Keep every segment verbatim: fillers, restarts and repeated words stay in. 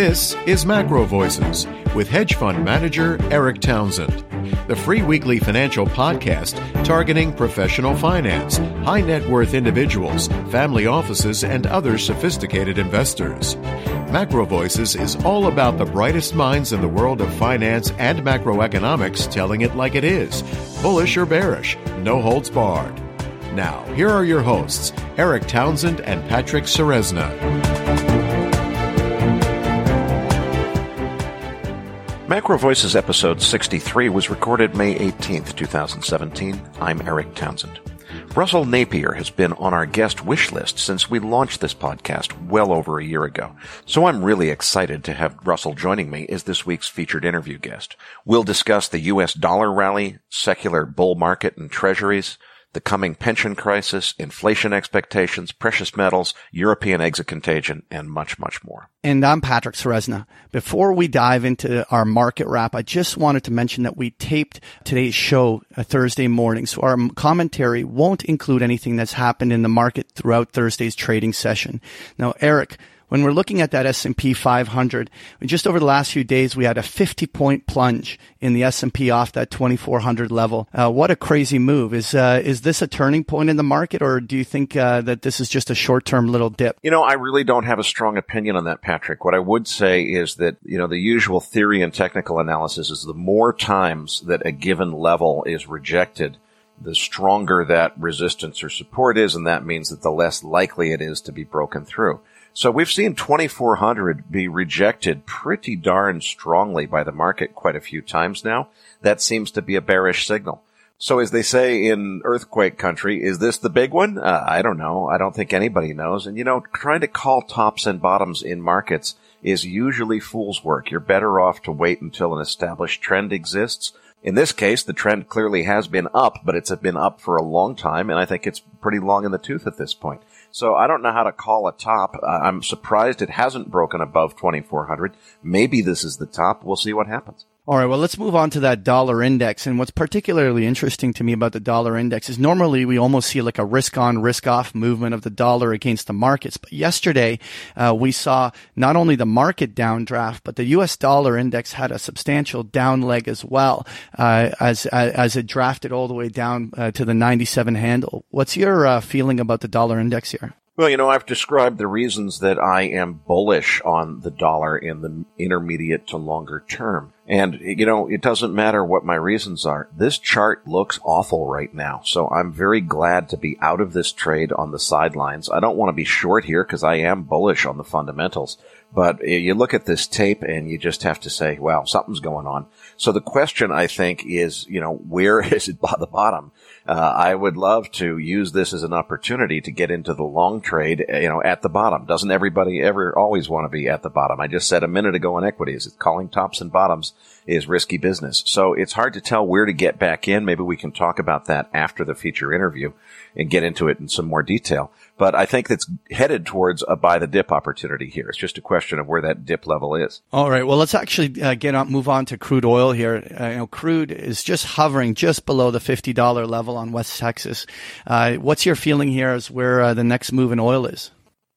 This is Macro Voices with hedge fund manager Eric Townsend, the free weekly financial podcast targeting professional finance, high net worth individuals, family offices, and other sophisticated investors. Macro Voices is all about the brightest minds in the world of finance and macroeconomics telling it like it is, bullish or bearish, no holds barred. Now, here are your hosts, Eric Townsend and Patrick Ceresna. Macro Voices episode sixty-three was recorded May eighteenth, twenty seventeen. I'm Eric Townsend. Russell Napier has been on our guest wish list since we launched this podcast well over a year ago. So I'm really excited to have Russell joining me as this week's featured interview guest. We'll discuss the U S dollar rally, secular bull market and treasuries, the coming pension crisis, inflation expectations, precious metals, European exit contagion, and much, much more. And I'm Patrick Ceresna. Before we dive into our market wrap, I just wanted to mention that we taped today's show a Thursday morning, so our commentary won't include anything that's happened in the market throughout Thursday's trading session. Now, Eric, when we're looking at that S and P five hundred, just over the last few days, we had a fifty-point plunge in the S and P off that twenty-four hundred level. Uh, what a crazy move. Is uh, is this a turning point in the market, or do you think uh, that this is just a short-term little dip? You know, I really don't have a strong opinion on that, Patrick. What I would say is that, you know, the usual theory and technical analysis is the more times that a given level is rejected, the stronger that resistance or support is, and that means that the less likely it is to be broken through. So we've seen twenty-four hundred be rejected pretty darn strongly by the market quite a few times now. That seems to be a bearish signal. So as they say in earthquake country, is this the big one? Uh, I don't know. I don't think anybody knows. And, you know, trying to call tops and bottoms in markets is usually fool's work. You're better off to wait until an established trend exists. In this case, the trend clearly has been up, but it's been up for a long time, and I think it's pretty long in the tooth at this point. So I don't know how to call a top. Uh, I'm surprised it hasn't broken above twenty-four hundred. Maybe this is the top. We'll see what happens. All right, well, let's move on to that dollar index. And what's particularly interesting to me about the dollar index is normally we almost see like a risk-on, risk-off movement of the dollar against the markets. But yesterday, uh, we saw not only the market downdraft, but the U S dollar index had a substantial down leg as well, uh, as, as it drafted all the way down uh, to the ninety-seven handle. What's your uh, feeling about the dollar index here? Well, you know, I've described the reasons that I am bullish on the dollar in the intermediate to longer term. And, you know, it doesn't matter what my reasons are. This chart looks awful right now. So I'm very glad to be out of this trade on the sidelines. I don't want to be short here because I am bullish on the fundamentals. But you look at this tape and you just have to say, wow, something's going on. So the question, I think, is, you know, where is it at the bottom? Uh, I would love to use this as an opportunity to get into the long trade, you know, at the bottom. Doesn't everybody ever always want to be at the bottom? I just said a minute ago in equities, calling tops and bottoms is risky business. So it's hard to tell where to get back in. Maybe we can talk about that after the feature interview and get into it in some more detail. But I think it's headed towards a buy the dip opportunity here. It's just a question of where that dip level is. All right. Well, let's actually uh, get on, move on to crude oil here. Uh, you know, crude is just hovering just below the fifty dollars level on West Texas. Uh, what's your feeling here as where uh, the next move in oil is?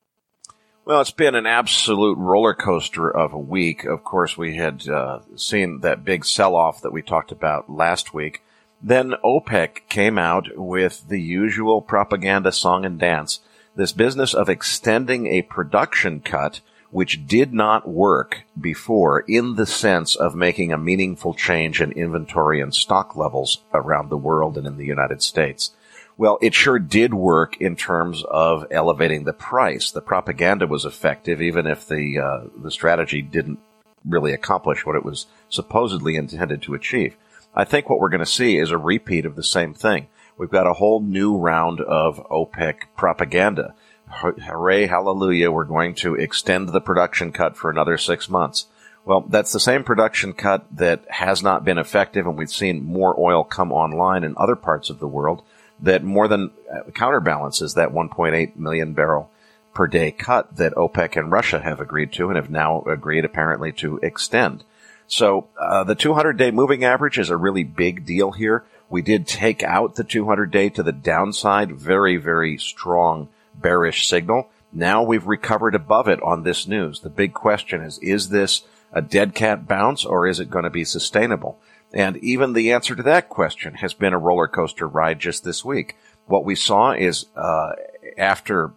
Well, it's been an absolute roller coaster of a week. Of course, we had uh, seen that big sell-off that we talked about last week. Then OPEC came out with the usual propaganda song and dance, this business of extending a production cut which did not work before in the sense of making a meaningful change in inventory and stock levels around the world and in the United States. Well, it sure did work in terms of elevating the price. The propaganda was effective, even if the uh, the strategy didn't really accomplish what it was supposedly intended to achieve. I think what we're going to see is a repeat of the same thing. We've got a whole new round of OPEC propaganda. Hooray, hallelujah, we're going to extend the production cut for another six months. Well, that's the same production cut that has not been effective, and we've seen more oil come online in other parts of the world that more than counterbalances that one point eight million barrel per day cut that OPEC and Russia have agreed to and have now agreed apparently to extend. So uh, the two hundred day moving average is a really big deal here. We did take out the two hundred day to the downside, very, very strong bearish signal. Now we've recovered above it on this news. The big question is, is this a dead cat bounce or is it going to be sustainable? And even the answer to that question has been a roller coaster ride just this week. What we saw is uh, after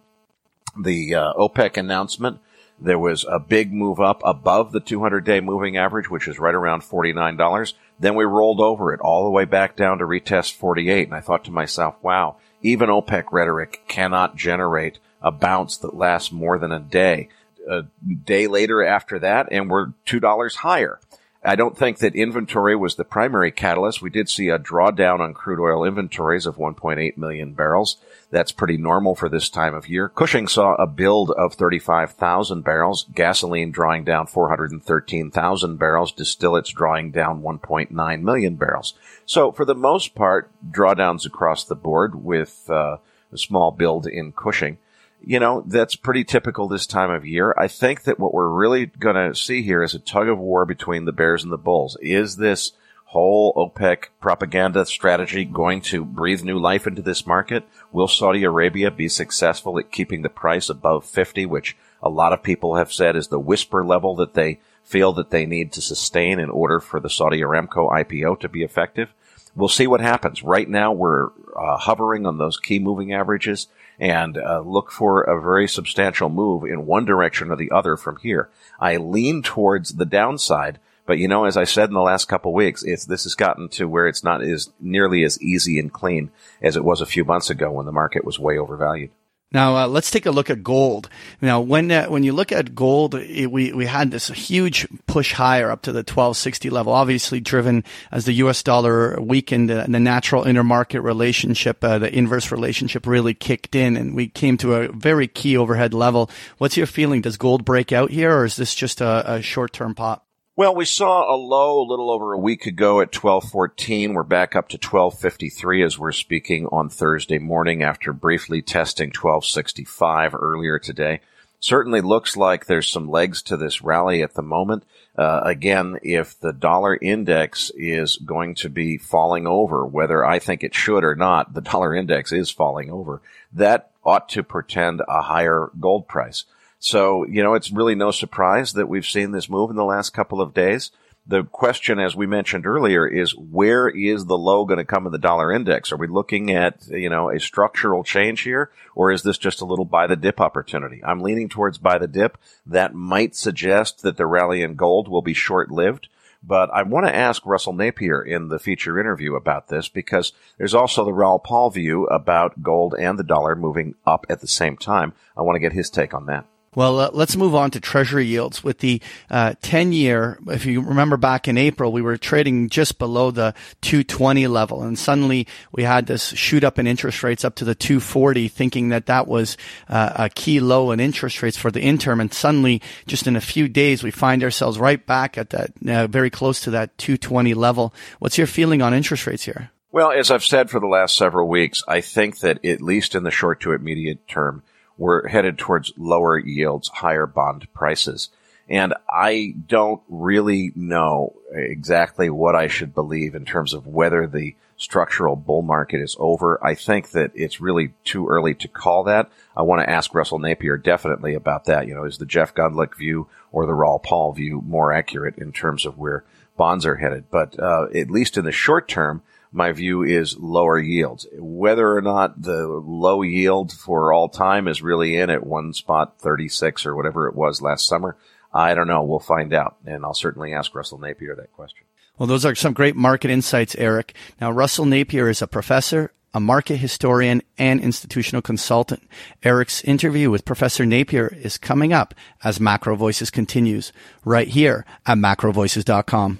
the uh, OPEC announcement, there was a big move up above the two hundred day moving average, which is right around forty-nine dollars. Then we rolled over it all the way back down to retest forty-eight. And I thought to myself, wow, even OPEC rhetoric cannot generate a bounce that lasts more than a day. A day later after that, and we're two dollars higher. I don't think that inventory was the primary catalyst. We did see a drawdown on crude oil inventories of one point eight million barrels. That's pretty normal for this time of year. Cushing saw a build of thirty-five thousand barrels, gasoline drawing down four hundred thirteen thousand barrels, distillates drawing down one point nine million barrels. So for the most part, drawdowns across the board with uh, a small build in Cushing. You know, that's pretty typical this time of year. I think that what we're really going to see here is a tug of war between the bears and the bulls. Is this whole OPEC propaganda strategy going to breathe new life into this market? Will Saudi Arabia be successful at keeping the price above fifty, which a lot of people have said is the whisper level that they feel that they need to sustain in order for the Saudi Aramco I P O to be effective? We'll see what happens. Right now, we're uh, hovering on those key moving averages and uh, look for a very substantial move in one direction or the other from here. I lean towards the downside, but you know, as I said in the last couple of weeks, it's, this has gotten to where it's not as nearly as easy and clean as it was a few months ago when the market was way overvalued. Now, uh, let's take a look at gold. Now, when uh, when you look at gold, it, we we had this huge push higher up to the twelve sixty level, obviously driven as the U S dollar weakened uh, and the natural intermarket relationship, uh, the inverse relationship really kicked in, and we came to a very key overhead level. What's your feeling? Does gold break out here, or is this just a, a short-term pop? Well, we saw a low a little over a week ago at twelve fourteen. We're back up to twelve fifty-three as we're speaking on Thursday morning after briefly testing twelve sixty-five earlier today. Certainly looks like there's some legs to this rally at the moment. Uh, again, if the dollar index is going to be falling over, whether I think it should or not, the dollar index is falling over. That ought to portend a higher gold price. So, you know, it's really no surprise that we've seen this move in the last couple of days. The question, as we mentioned earlier, is where is the low going to come in the dollar index? Are we looking at, you know, a structural change here, or is this just a little buy the dip opportunity? I'm leaning towards buy the dip. That might suggest that the rally in gold will be short-lived. But I want to ask Russell Napier in the feature interview about this, because there's also the Raoul Pal view about gold and the dollar moving up at the same time. I want to get his take on that. Well, uh, let's move on to Treasury yields. With the uh, ten-year, if you remember back in April, we were trading just below the two twenty level, and suddenly we had this shoot up in interest rates up to the two forty, thinking that that was uh, a key low in interest rates for the interim, and suddenly, just in a few days, we find ourselves right back at that, uh, very close to that two twenty level. What's your feeling on interest rates here? Well, as I've said for the last several weeks, I think that at least in the short to immediate term, we're headed towards lower yields, higher bond prices. And I don't really know exactly what I should believe in terms of whether the structural bull market is over. I think that it's really too early to call that. I want to ask Russell Napier definitely about that. You know, is the Jeff Gundlach view or the Raoul Pal view more accurate in terms of where bonds are headed? But uh, at least in the short term, my view is lower yields. Whether or not the low yield for all time is really in at one spot thirty-six or whatever it was last summer, I don't know. We'll find out. And I'll certainly ask Russell Napier that question. Well, those are some great market insights, Eric. Now, Russell Napier is a professor, a market historian, and institutional consultant. Eric's interview with Professor Napier is coming up as Macro Voices continues right here at macro voices dot com.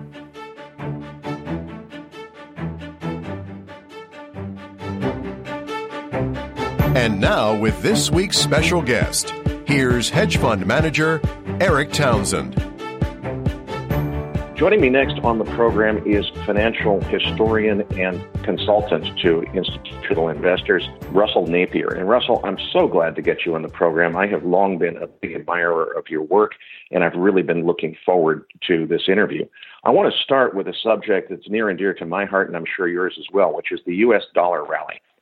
And now, with this week's special guest, here's hedge fund manager Eric Townsend. Joining me next on the program is financial historian and consultant to institutional investors, Russell Napier. And Russell, I'm so glad to get you on the program. I have long been a big admirer of your work, and I've really been looking forward to this interview. I want to start with a subject that's near and dear to my heart, and I'm sure yours as well, which is the U S dollar rally.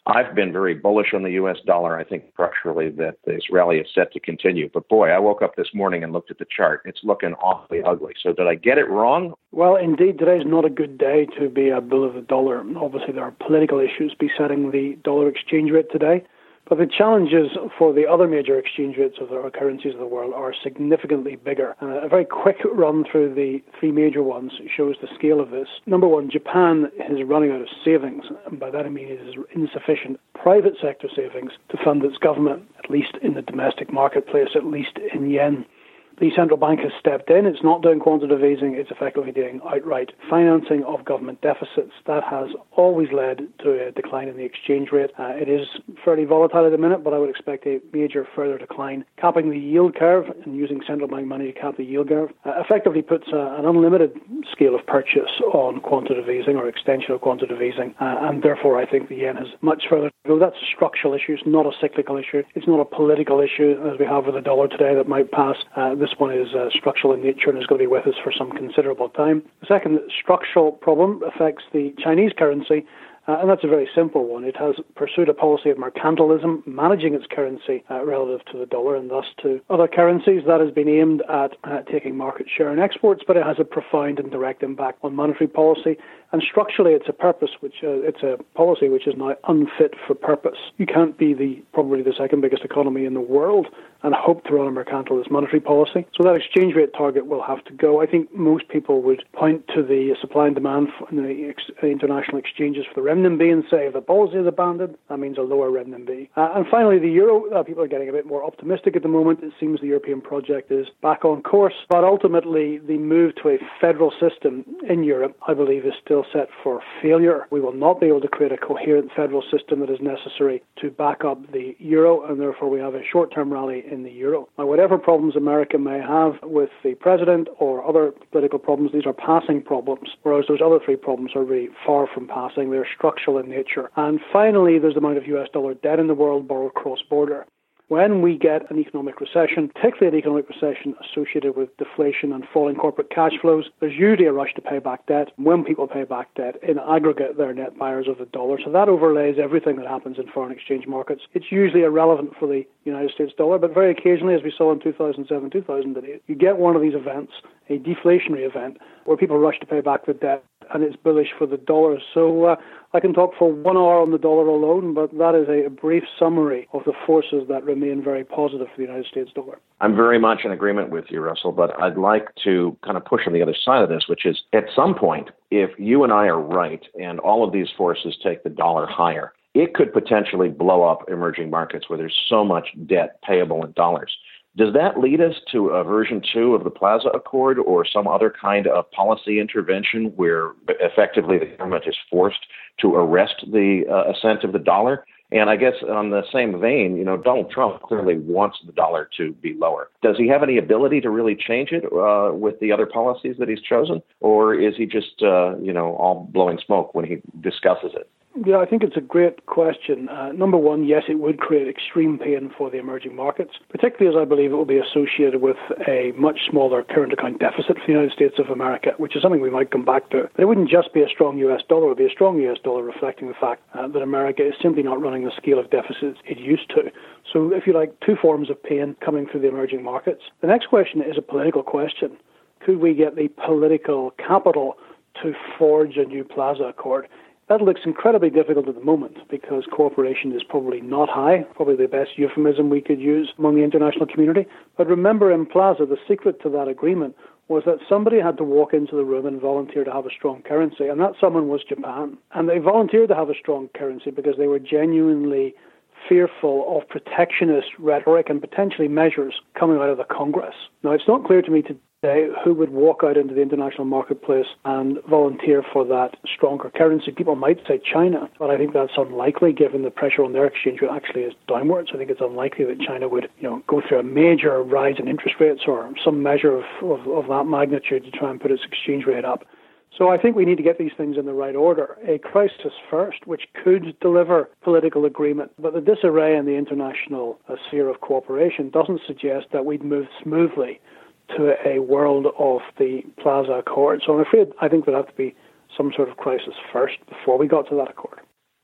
I've been very bullish on the U S dollar. I think structurally that this rally is set to continue. But boy, I woke up this morning and looked at the chart. It's looking awfully ugly. So did I get it wrong? Well, indeed, today is not a good day to be a bull of the dollar. Obviously, there are political issues besetting the dollar exchange rate today. But the challenges for the other major exchange rates of our currencies of the world are significantly bigger. And a very quick run through the three major ones shows the scale of this. Number one, Japan is running out of savings. And by that I mean it is insufficient private sector savings to fund its government, at least in the domestic marketplace, at least in yen. The central bank has stepped in. It's not doing quantitative easing. It's effectively doing outright financing of government deficits. That has always led to a decline in the exchange rate. Uh, it is fairly volatile at the minute, but I would expect a major further decline. Capping the yield curve and using central bank money to cap the yield curve uh, effectively puts uh, an unlimited scale of purchase on quantitative easing or extension of quantitative easing, uh, and therefore I think the yen has much further to go. That's a structural issue. It's not a cyclical issue. It's not a political issue, as we have with the dollar today, that might pass. Uh, This one is uh, structural in nature and is going to be with us for some considerable time. The second structural problem affects the Chinese currency, uh, and that's a very simple one. It has pursued a policy of mercantilism, managing its currency uh, relative to the dollar and thus to other currencies. That has been aimed at uh, taking market share in exports, but it has a profound and direct impact on monetary policy. And structurally, it's a purpose, which uh, it's a policy which is now unfit for purpose. You can't be the probably the second biggest economy in the world and hope to run a mercantilist monetary policy. So that exchange rate target will have to go. I think most people would point to the supply and demand in the ex- international exchanges for the renminbi and say if the policy is abandoned, that means a lower renminbi. Uh, and finally, the euro. Uh, people are getting a bit more optimistic at the moment. It seems the European project is back on course. But ultimately, the move to a federal system in Europe, I believe, is still set for failure. We will not be able to create a coherent federal system that is necessary to back up the euro, and therefore we have a short-term rally in the euro. Now, whatever problems America may have with the president or other political problems, these are passing problems, whereas those other three problems are really far from passing. They're structural in nature. And finally, there's the amount of U S dollar debt in the world borrowed cross-border. When we get an economic recession, particularly an economic recession associated with deflation and falling corporate cash flows, there's usually a rush to pay back debt. When people pay back debt, in aggregate, they're net buyers of the dollar. So that overlays everything that happens in foreign exchange markets. It's usually irrelevant for the United States dollar, but very occasionally, as we saw in two thousand seven, two thousand eight, you get one of these events, a deflationary event, where people rush to pay back the debt, and it's bullish for the dollar. So uh, I can talk for one hour on the dollar alone, but that is a brief summary of the forces that remain very positive for the United States dollar. I'm very much in agreement with you, Russell, but I'd like to kind of push on the other side of this, which is at some point, if you and I are right and all of these forces take the dollar higher, it could potentially blow up emerging markets where there's so much debt payable in dollars. Does that lead us to a version two of the Plaza Accord or some other kind of policy intervention where effectively the government is forced to arrest the uh, ascent of the dollar? And I guess on the same vein, you know, Donald Trump clearly wants the dollar to be lower. Does he have any ability to really change it uh, with the other policies that he's chosen? Or is he just, uh, you know, all blowing smoke when he discusses it? Yeah, I think it's a great question. Uh, number one, yes, it would create extreme pain for the emerging markets, particularly as I believe it will be associated with a much smaller current account deficit for the United States of America, which is something we might come back to. But it wouldn't just be a strong U S dollar, it would be a strong U S dollar reflecting the fact uh, that America is simply not running the scale of deficits it used to. So if you like, two forms of pain coming through the emerging markets. The next question is a political question. Could we get the political capital to forge a new Plaza Accord? That looks incredibly difficult at the moment because cooperation is probably not high, probably the best euphemism we could use among the international community. But remember, in Plaza, the secret to that agreement was that somebody had to walk into the room and volunteer to have a strong currency, and that someone was Japan. And they volunteered to have a strong currency because they were genuinely fearful of protectionist rhetoric and potentially measures coming out of the Congress. Now, it's not clear to me today who would walk out into the international marketplace and volunteer for that stronger currency. People might say China, but I think that's unlikely given the pressure on their exchange rate actually is downwards. I think it's unlikely that China would, you know, go through a major rise in interest rates or some measure of, of, of that magnitude to try and put its exchange rate up. So I think we need to get these things in the right order. A crisis first, which could deliver political agreement, but the disarray in the international uh, sphere of cooperation doesn't suggest that we'd move smoothly to a world of the Plaza Accord. So I'm afraid I think there'd have to be some sort of crisis first before we got to that accord.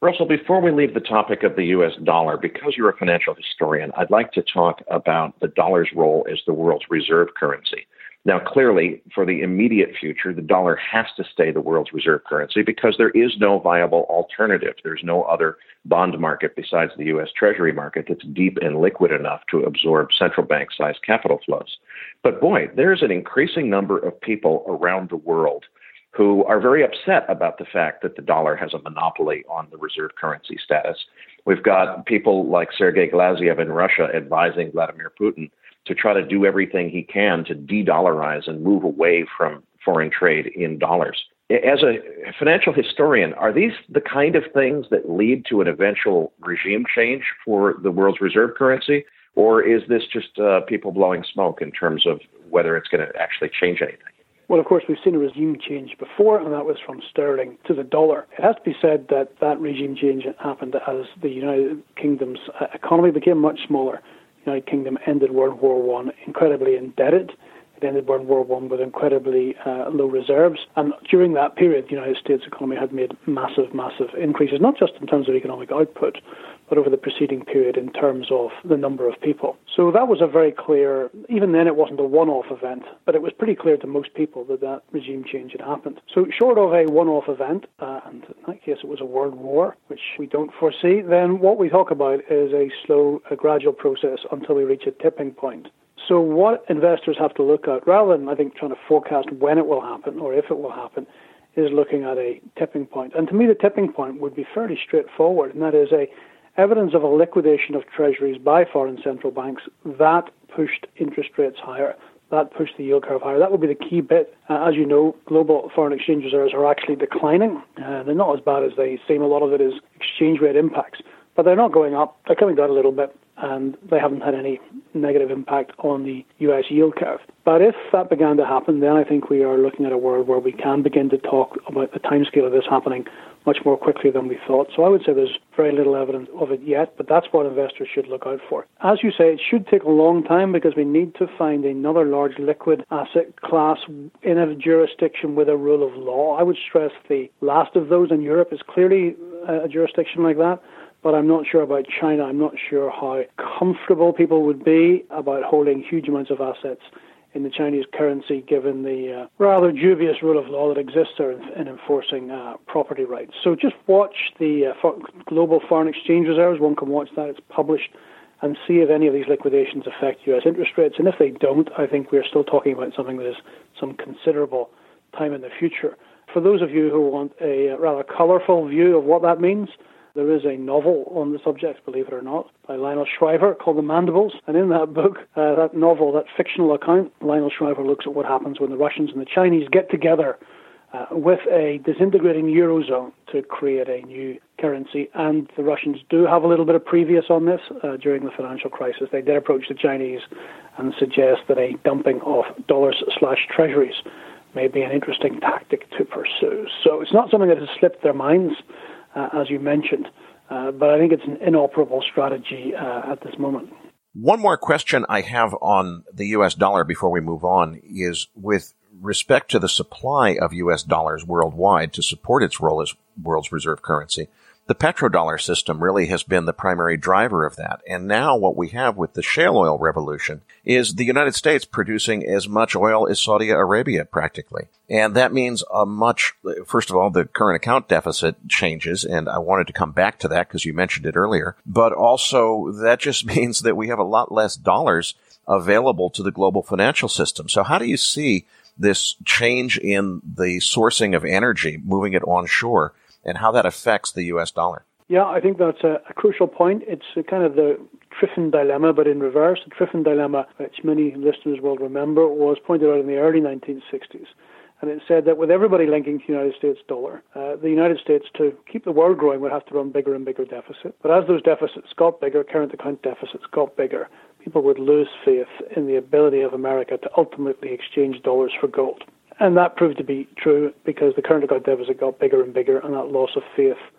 Russell, before we leave the topic of the U S dollar, because you're a financial historian, I'd like to talk about the dollar's role as the world's reserve currency. Now, clearly, for the immediate future, the dollar has to stay the world's reserve currency because there is no viable alternative. There's no other bond market besides the U S Treasury market that's deep and liquid enough to absorb central bank-sized capital flows. But boy, there's an increasing number of people around the world who are very upset about the fact that the dollar has a monopoly on the reserve currency status. We've got people like Sergei Glaziev in Russia advising Vladimir Putin to try to do everything he can to de-dollarize and move away from foreign trade in dollars. As a financial historian, are these the kind of things that lead to an eventual regime change for the world's reserve currency? Or is this just uh, people blowing smoke in terms of whether it's going to actually change anything? Well, of course, we've seen a regime change before, and that was from sterling to the dollar. It has to be said that that regime change happened as the United Kingdom's economy became much smaller. The United Kingdom ended World War One incredibly indebted. It ended World War One with incredibly uh, low reserves. And during that period, the United States economy had made massive, massive increases, not just in terms of economic output, but over the preceding period in terms of the number of people. So that was a very clear, even then it wasn't a one-off event, but it was pretty clear to most people that that regime change had happened. So short of a one-off event, uh, and in that case it was a world war, which we don't foresee, then what we talk about is a slow, a gradual process until we reach a tipping point. So what investors have to look at, rather than, I think, trying to forecast when it will happen or if it will happen, is looking at a tipping point. And to me, the tipping point would be fairly straightforward, and that is a evidence of a liquidation of treasuries by foreign central banks that pushed interest rates higher, that pushed the yield curve higher. That would be the key bit. Uh, as you know, global foreign exchange reserves are actually declining. Uh, they're not as bad as they seem. A lot of it is exchange rate impacts, but they're not going up. They're coming down a little bit, and they haven't had any negative impact on the U S yield curve. But if that began to happen, then I think we are looking at a world where we can begin to talk about the timescale of this happening much more quickly than we thought. So I would say there's very little evidence of it yet, but that's what investors should look out for. As you say, it should take a long time because we need to find another large liquid asset class in a jurisdiction with a rule of law. I would stress the last of those in Europe is clearly a jurisdiction like that. But I'm not sure about China. I'm not sure how comfortable people would be about holding huge amounts of assets in the Chinese currency, given the uh, rather dubious rule of law that exists there in, in enforcing uh, property rights. So just watch the uh, for global foreign exchange reserves. One can watch that. It's published, and see if any of these liquidations affect U S interest rates. And if they don't, I think we're still talking about something that is some considerable time in the future. For those of you who want a rather colourful view of what that means, there is a novel on the subject, believe it or not, by Lionel Shriver called The Mandibles. And in that book, uh, that novel, that fictional account, Lionel Shriver looks at what happens when the Russians and the Chinese get together uh, with a disintegrating Eurozone to create a new currency. And the Russians do have a little bit of previous on this uh, during the financial crisis. They did approach the Chinese and suggest that a dumping of dollars slash treasuries may be an interesting tactic to pursue. So it's not something that has slipped their minds, Uh, as you mentioned, uh, but I think it's an inoperable strategy uh, at this moment. One more question I have on the U S dollar before we move on is with respect to the supply of U S dollars worldwide to support its role as world's reserve currency. The petrodollar system really has been the primary driver of that. And now what we have with the shale oil revolution is the United States producing as much oil as Saudi Arabia practically. And that means a much, first of all, the current account deficit changes. And I wanted to come back to that because you mentioned it earlier. But also that just means that we have a lot less dollars available to the global financial system. So how do you see this change in the sourcing of energy, moving it onshore, and how that affects the U S dollar? Yeah, I think that's a, a crucial point. It's a kind of the Triffin dilemma, but in reverse. The Triffin dilemma, which many listeners will remember, was pointed out in the early nineteen sixties. And it said that with everybody linking to the United States dollar, uh, the United States, to keep the world growing, would have to run bigger and bigger deficit. But as those deficits got bigger, current account deficits got bigger, people would lose faith in the ability of America to ultimately exchange dollars for gold. And that proved to be true because the current account deficit got bigger and bigger, and that loss of faith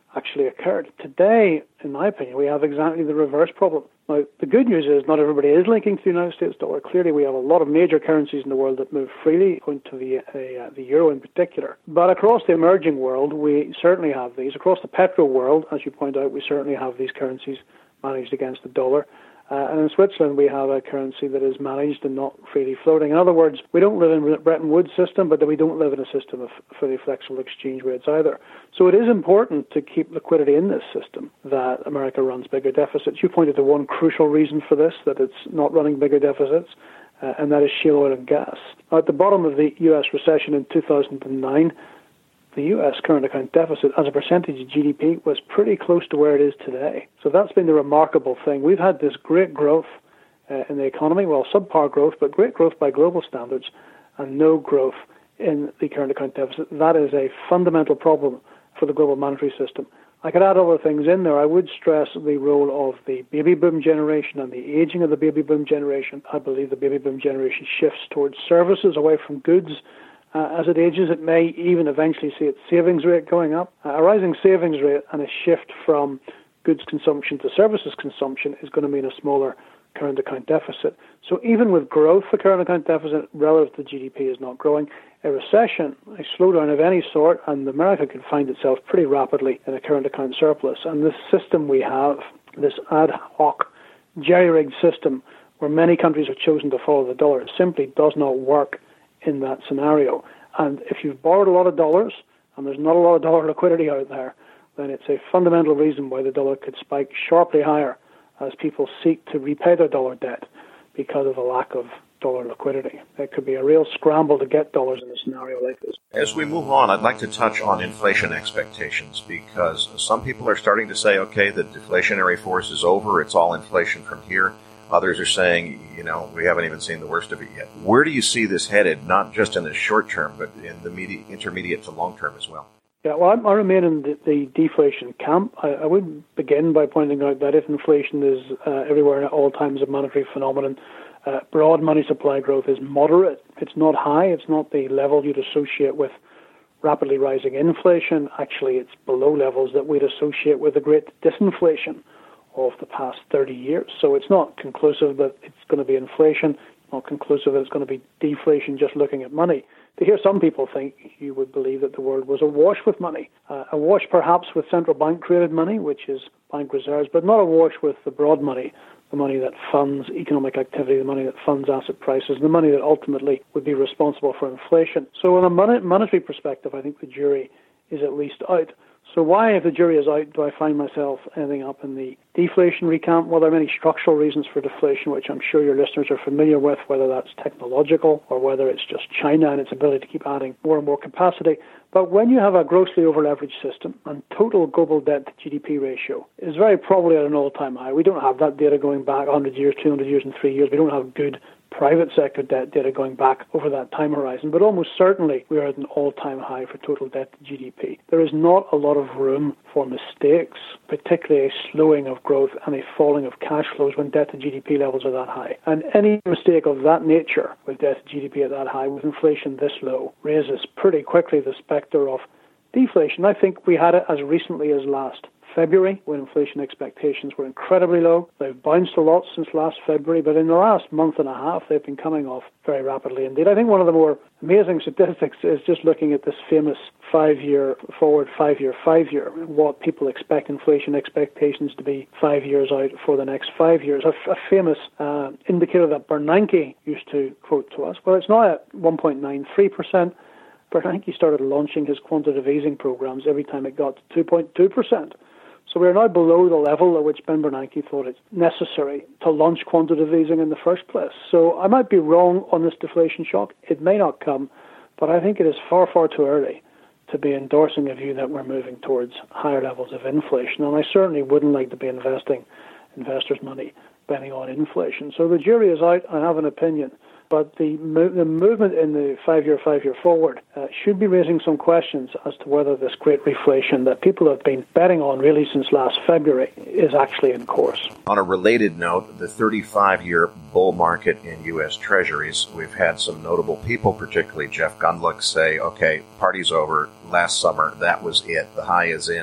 actually occurred. Today, in my opinion, we have exactly the reverse problem. Now, the good news is not everybody is linking to the United States dollar. Clearly, we have a lot of major currencies in the world that move freely, going to the, uh, the euro in particular. But across the emerging world, we certainly have these. Across the petro world, as you point out, we certainly have these currencies managed against the dollar. Uh, and in Switzerland, we have a currency that is managed and not freely floating. In other words, we don't live in a Bretton Woods system, but we don't live in a system of fully flexible exchange rates either. So it is important to keep liquidity in this system that America runs bigger deficits. You pointed to one crucial reason for this, that it's not running bigger deficits, uh, and that is shale oil and gas. At the bottom of the U S recession in two thousand nine, the U S current account deficit as a percentage of G D P was pretty close to where it is today. So that's been the remarkable thing. We've had this great growth uh, in the economy, well, subpar growth, but great growth by global standards, and no growth in the current account deficit. That is a fundamental problem for the global monetary system. I could add other things in there. I would stress the role of the baby boom generation and the aging of the baby boom generation. I believe the baby boom generation shifts towards services away from goods. Uh, as it ages, it may even eventually see its savings rate going up. Uh, a rising savings rate and a shift from goods consumption to services consumption is going to mean a smaller current account deficit. So even with growth, the current account deficit relative to G D P is not growing. A recession, a slowdown of any sort, and America could find itself pretty rapidly in a current account surplus. And this system we have, this ad hoc, jerry-rigged system where many countries have chosen to follow the dollar, it simply does not work in that scenario. And if you've borrowed a lot of dollars and there's not a lot of dollar liquidity out there, then it's a fundamental reason why the dollar could spike sharply higher as people seek to repay their dollar debt because of the lack of dollar liquidity. It could be a real scramble to get dollars in a scenario like this. As we move on, I'd like to touch on inflation expectations, because some people are starting to say, okay, the deflationary force is over, it's all inflation from here. Others are saying, you know, we haven't even seen the worst of it yet. Where do you see this headed, not just in the short term, but in the medi- intermediate to long term as well? Yeah, well, I, I remain in the, the deflation camp. I, I would begin by pointing out that if inflation is uh, everywhere at all times a monetary phenomenon, uh, broad money supply growth is moderate. It's not high. It's not the level you'd associate with rapidly rising inflation. Actually, it's below levels that we'd associate with the great disinflation of the past thirty years. So it's not conclusive that it's going to be inflation, not conclusive that it's going to be deflation just looking at money. To hear some people think, you would believe that the world was awash with money. Uh, awash perhaps with central bank created money, which is bank reserves, but not awash with the broad money, the money that funds economic activity, the money that funds asset prices, the money that ultimately would be responsible for inflation. So in a mon- monetary perspective, I think the jury is at least out. So why, if the jury is out, do I find myself ending up in the deflationary camp? Well, there are many structural reasons for deflation, which I'm sure your listeners are familiar with, whether that's technological or whether it's just China and its ability to keep adding more and more capacity. But when you have a grossly over-leveraged system and total global debt to G D P ratio is very probably at an all-time high. We don't have that data going back one hundred years, two hundred years, and three years. We don't have good private sector debt data going back over that time horizon, but almost certainly we are at an all-time high for total debt to G D P. There is not a lot of room for mistakes, particularly a slowing of growth and a falling of cash flows when debt to G D P levels are that high. And any mistake of that nature, with debt to G D P at that high, with inflation this low, raises pretty quickly the specter of deflation. I think we had it as recently as last February, when inflation expectations were incredibly low. They've bounced a lot since last February, but in the last month and a half, they've been coming off very rapidly indeed. I think one of the more amazing statistics is just looking at this famous five-year forward, five-year, five-year, what people expect inflation expectations to be five years out for the next five years. A, a famous uh, indicator that Bernanke used to quote to us. Well, it's now at one point nine three percent. Bernanke started launching his quantitative easing programs every time it got to two point two percent. So we are now below the level at which Ben Bernanke thought it's necessary to launch quantitative easing in the first place. So I might be wrong on this deflation shock. It may not come, but I think it is far, far too early to be endorsing a view that we're moving towards higher levels of inflation. And I certainly wouldn't like to be investing investors' money betting on inflation. So the jury is out. I have an opinion. But the the movement in the five-year, five-year forward uh, should be raising some questions as to whether this great reflation that people have been betting on really since last February is actually in course. On a related note, the thirty-five-year bull market in U S Treasuries, we've had some notable people, particularly Jeff Gundlach, say, okay, party's over. Last summer, that was it. The high is in.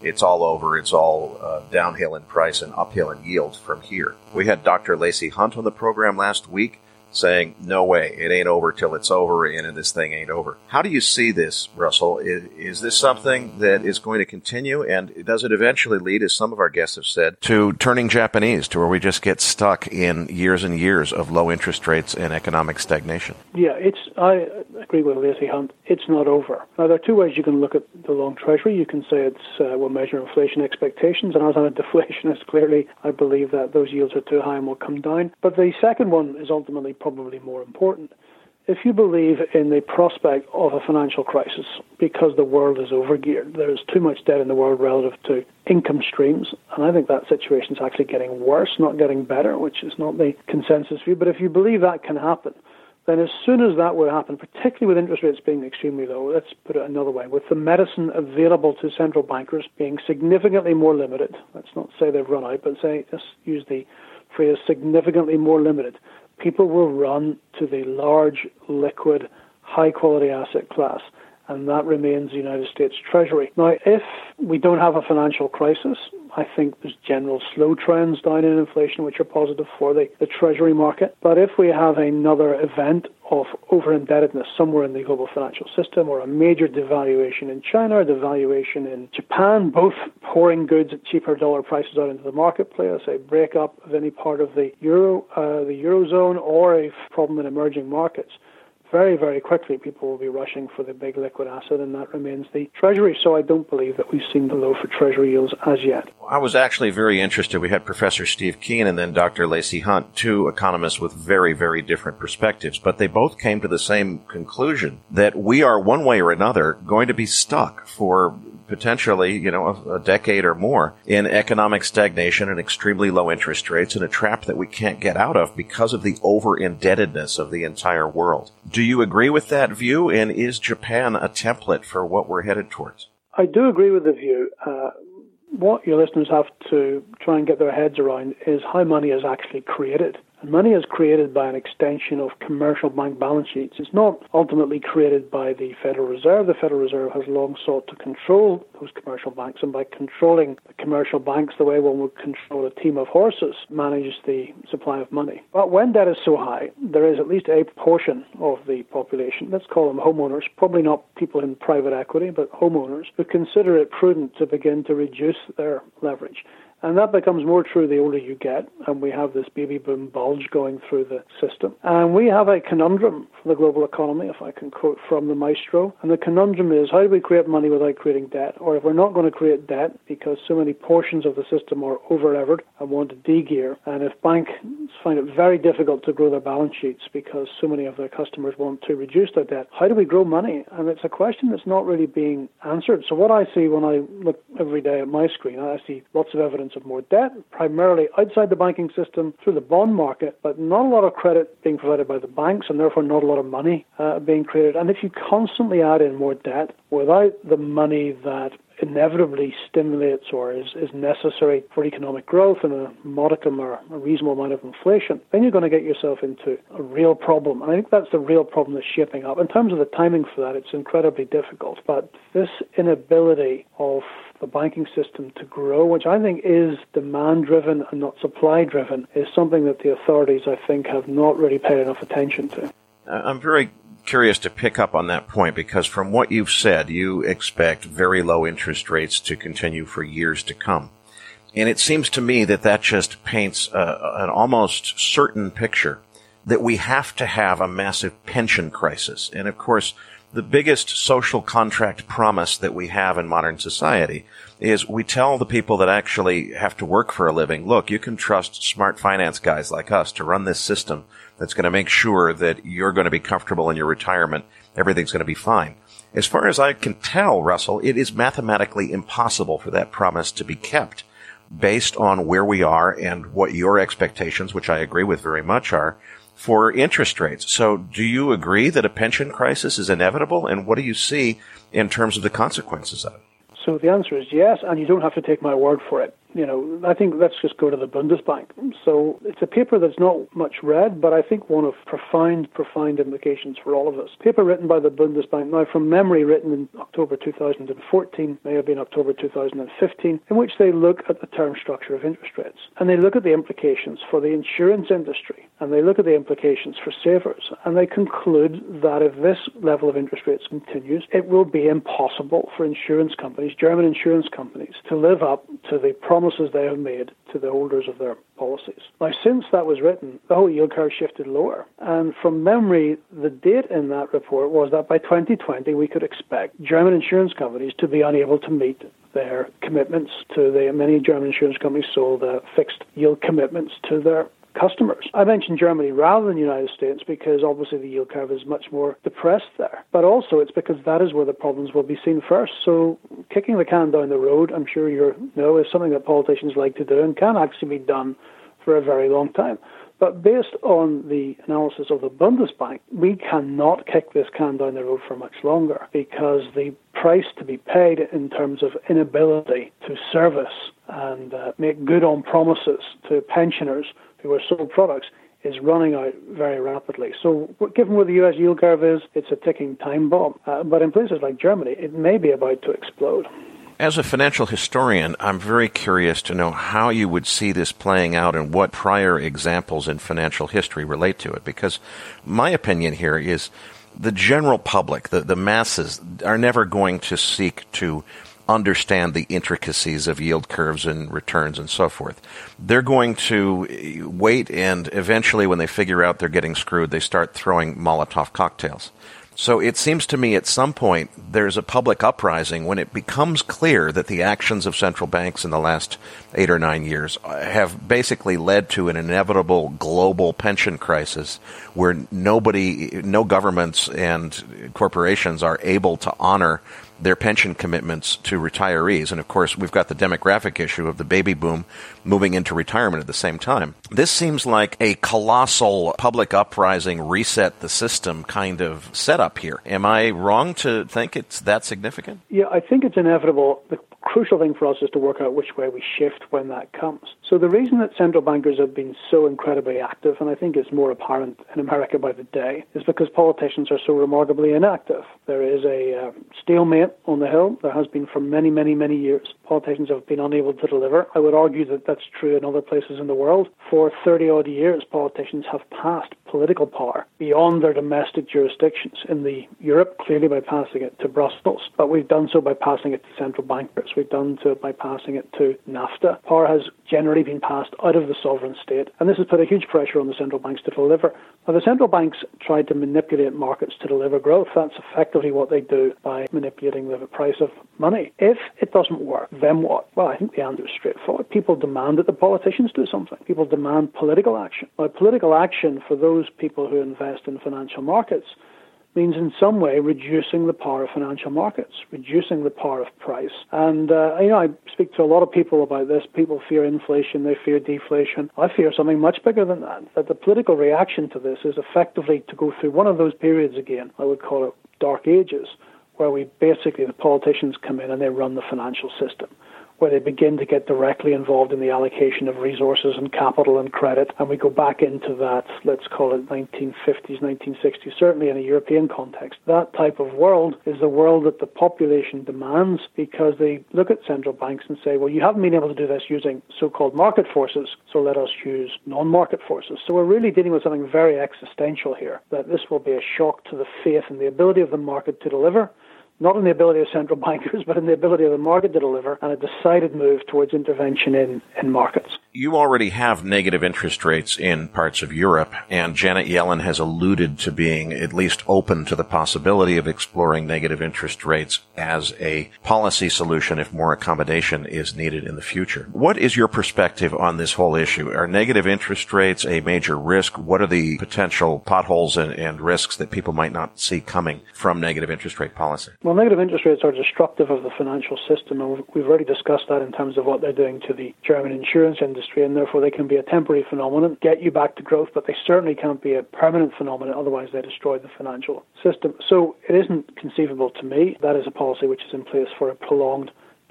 it's all over, it's all uh, downhill in price and uphill in yield from here. We had Doctor Lacey Hunt on the program last week saying, no way, it ain't over till it's over, and this thing ain't over. How do you see this, Russell? Is, is this something that is going to continue, and does it eventually lead, as some of our guests have said, to turning Japanese, to where we just get stuck in years and years of low interest rates and economic stagnation? Yeah, it's. I agree with Lacey Hunt. It's not over. Now, there are two ways you can look at the long Treasury. You can say it's uh, we'll measure inflation expectations, and as I'm a deflationist, clearly I believe that those yields are too high and will come down. But the second one is ultimately probably more important. If you believe in the prospect of a financial crisis because the world is overgeared, there's too much debt in the world relative to income streams, and I think that situation is actually getting worse, not getting better, which is not the consensus view. But if you believe that can happen, then as soon as that would happen, particularly with interest rates being extremely low, let's put it another way, with the medicine available to central bankers being significantly more limited, let's not say they've run out, but say, just use the phrase significantly more limited, people will run to the large, liquid, high-quality asset class, and that remains the United States Treasury. Now, if we don't have a financial crisis, I think there's general slow trends down in inflation, which are positive for the, the Treasury market. But if we have another event of over-indebtedness somewhere in the global financial system, or a major devaluation in China, or devaluation in Japan, both pouring goods at cheaper dollar prices out into the marketplace, a breakup of any part of the euro, uh, the eurozone, or a problem in emerging markets, very, very quickly people will be rushing for the big liquid asset, and that remains the Treasury. So I don't believe that we've seen the low for Treasury yields as yet. I was actually very interested. We had Professor Steve Keen and then Doctor Lacey Hunt, two economists with very, very different perspectives, but they both came to the same conclusion that we are, one way or another, going to be stuck for potentially, you know, a, a decade or more in economic stagnation and extremely low interest rates, in a trap that we can't get out of because of the over-indebtedness of the entire world. Do you agree with that view, and is Japan a template for what we're headed towards? I do agree with the view. Uh, what your listeners have to try and get their heads around is how money is actually created. And money is created by an extension of commercial bank balance sheets. It's not ultimately created by the Federal Reserve. The Federal Reserve has long sought to control those commercial banks, and by controlling the commercial banks the way one would control a team of horses, manages the supply of money. But when debt is so high, there is at least a portion of the population, let's call them homeowners, probably not people in private equity, but homeowners, who consider it prudent to begin to reduce their leverage. And that becomes more true the older you get, and we have this baby boom bulge going through the system. And we have a conundrum for the global economy, if I can quote from the maestro. And the conundrum is, how do we create money without creating debt? Or if we're not going to create debt because so many portions of the system are over-levered and want to de-gear, and if banks find it very difficult to grow their balance sheets because so many of their customers want to reduce their debt, how do we grow money? And it's a question that's not really being answered. So what I see when I look every day at my screen, I see lots of evidence of more debt, primarily outside the banking system through the bond market, but not a lot of credit being provided by the banks, and therefore not a lot of money uh, being created. And if you constantly add in more debt without the money that inevitably stimulates or is, is necessary for economic growth and a modicum or a reasonable amount of inflation, then you're going to get yourself into a real problem. And I think that's the real problem that's shaping up. In terms of the timing for that, it's incredibly difficult. But this inability of the banking system to grow, which I think is demand-driven and not supply-driven, is something that the authorities, I think, have not really paid enough attention to. I'm very curious to pick up on that point, because from what you've said, you expect very low interest rates to continue for years to come. And it seems to me that that just paints a, an almost certain picture that we have to have a massive pension crisis. And of course, the biggest social contract promise that we have in modern society is we tell the people that actually have to work for a living, look, you can trust smart finance guys like us to run this system that's going to make sure that you're going to be comfortable in your retirement. Everything's going to be fine. As far as I can tell, Russell, it is mathematically impossible for that promise to be kept based on where we are and what your expectations, which I agree with very much, are for interest rates. So do you agree that a pension crisis is inevitable, and what do you see in terms of the consequences of it? So the answer is yes, and you don't have to take my word for it. you know, I think let's just go to the Bundesbank. So it's a paper that's not much read, but I think one of profound, profound implications for all of us. Paper written by the Bundesbank, now from memory written in October two thousand fourteen, may have been October two thousand fifteen, in which they look at the term structure of interest rates. And they look at the implications for the insurance industry, and they look at the implications for savers, and they conclude that if this level of interest rates continues, it will be impossible for insurance companies, German insurance companies, to live up to the promises they have made to the holders of their policies. Now, since that was written, the whole yield curve shifted lower. And from memory, the date in that report was that by twenty twenty, we could expect German insurance companies to be unable to meet their commitments to the many German insurance companies sold uh, fixed yield commitments to their customers. I mentioned Germany rather than the United States because obviously the yield curve is much more depressed there. But also it's because that is where the problems will be seen first. So kicking the can down the road, I'm sure you know, is something that politicians like to do and can actually be done for a very long time. But based on the analysis of the Bundesbank, we cannot kick this can down the road for much longer because the price to be paid in terms of inability to service and uh, make good on promises to pensioners who are sold products is running out very rapidly. So given where the U S yield curve is, it's a ticking time bomb. Uh, but in places like Germany, it may be about to explode. As a financial historian, I'm very curious to know how you would see this playing out and what prior examples in financial history relate to it. Because my opinion here is the general public, the, the masses, are never going to seek to understand the intricacies of yield curves and returns and so forth. They're going to wait, and eventually when they figure out they're getting screwed, they start throwing Molotov cocktails. So it seems to me at some point there's a public uprising when it becomes clear that the actions of central banks in the last eight or nine years have basically led to an inevitable global pension crisis where nobody, no governments and corporations are able to honor their pension commitments to retirees. And of course, we've got the demographic issue of the baby boom moving into retirement at the same time. This seems like a colossal public uprising, reset the system kind of setup here. Am I wrong to think it's that significant? Yeah, I think it's inevitable. The crucial thing for us is to work out which way we shift when that comes. So the reason that central bankers have been so incredibly active, and I think it's more apparent in America by the day, is because politicians are so remarkably inactive. There is a uh, stalemate on the Hill. There has been for many, many, many years. Politicians have been unable to deliver. I would argue that that's true in other places in the world. For thirty-odd years, politicians have passed political power beyond their domestic jurisdictions. In the Europe, clearly by passing it to Brussels, but we've done so by passing it to central bankers. We've done so by passing it to NAFTA. Power has generally been passed out of the sovereign state, and this has put a huge pressure on the central banks to deliver. Now, the central banks tried to manipulate markets to deliver growth. That's effectively what they do by manipulating the price of money. If it doesn't work, then what? Well, I think the answer is straightforward. People demand that the politicians do something. People demand political action. Now, political action for those people who invest in financial markets means in some way reducing the power of financial markets, reducing the power of price. And, uh, you know, I speak to a lot of people about this. People fear inflation, they fear deflation. I fear something much bigger than that, that the political reaction to this is effectively to go through one of those periods again, I would call it dark ages, where we basically, the politicians come in and they run the financial system, where they begin to get directly involved in the allocation of resources and capital and credit. And we go back into that, let's call it nineteen fifties, nineteen sixties, certainly in a European context. That type of world is the world that the population demands because they look at central banks and say, well, you haven't been able to do this using so-called market forces, so let us use non-market forces. So we're really dealing with something very existential here, that this will be a shock to the faith and the ability of the market to deliver, not in the ability of central bankers, but in the ability of the market to deliver, and a decided move towards intervention in, in markets. You already have negative interest rates in parts of Europe, and Janet Yellen has alluded to being at least open to the possibility of exploring negative interest rates as a policy solution if more accommodation is needed in the future. What is your perspective on this whole issue? Are negative interest rates a major risk? What are the potential potholes and, and risks that people might not see coming from negative interest rate policy? Well, negative interest rates are destructive of the financial system, and we've already discussed that in terms of what they're doing to the German insurance industry. And therefore they can be a temporary phenomenon, get you back to growth, but they certainly can't be a permanent phenomenon, otherwise they destroy the financial system. So it isn't conceivable to me that is a policy which is in place for a prolonged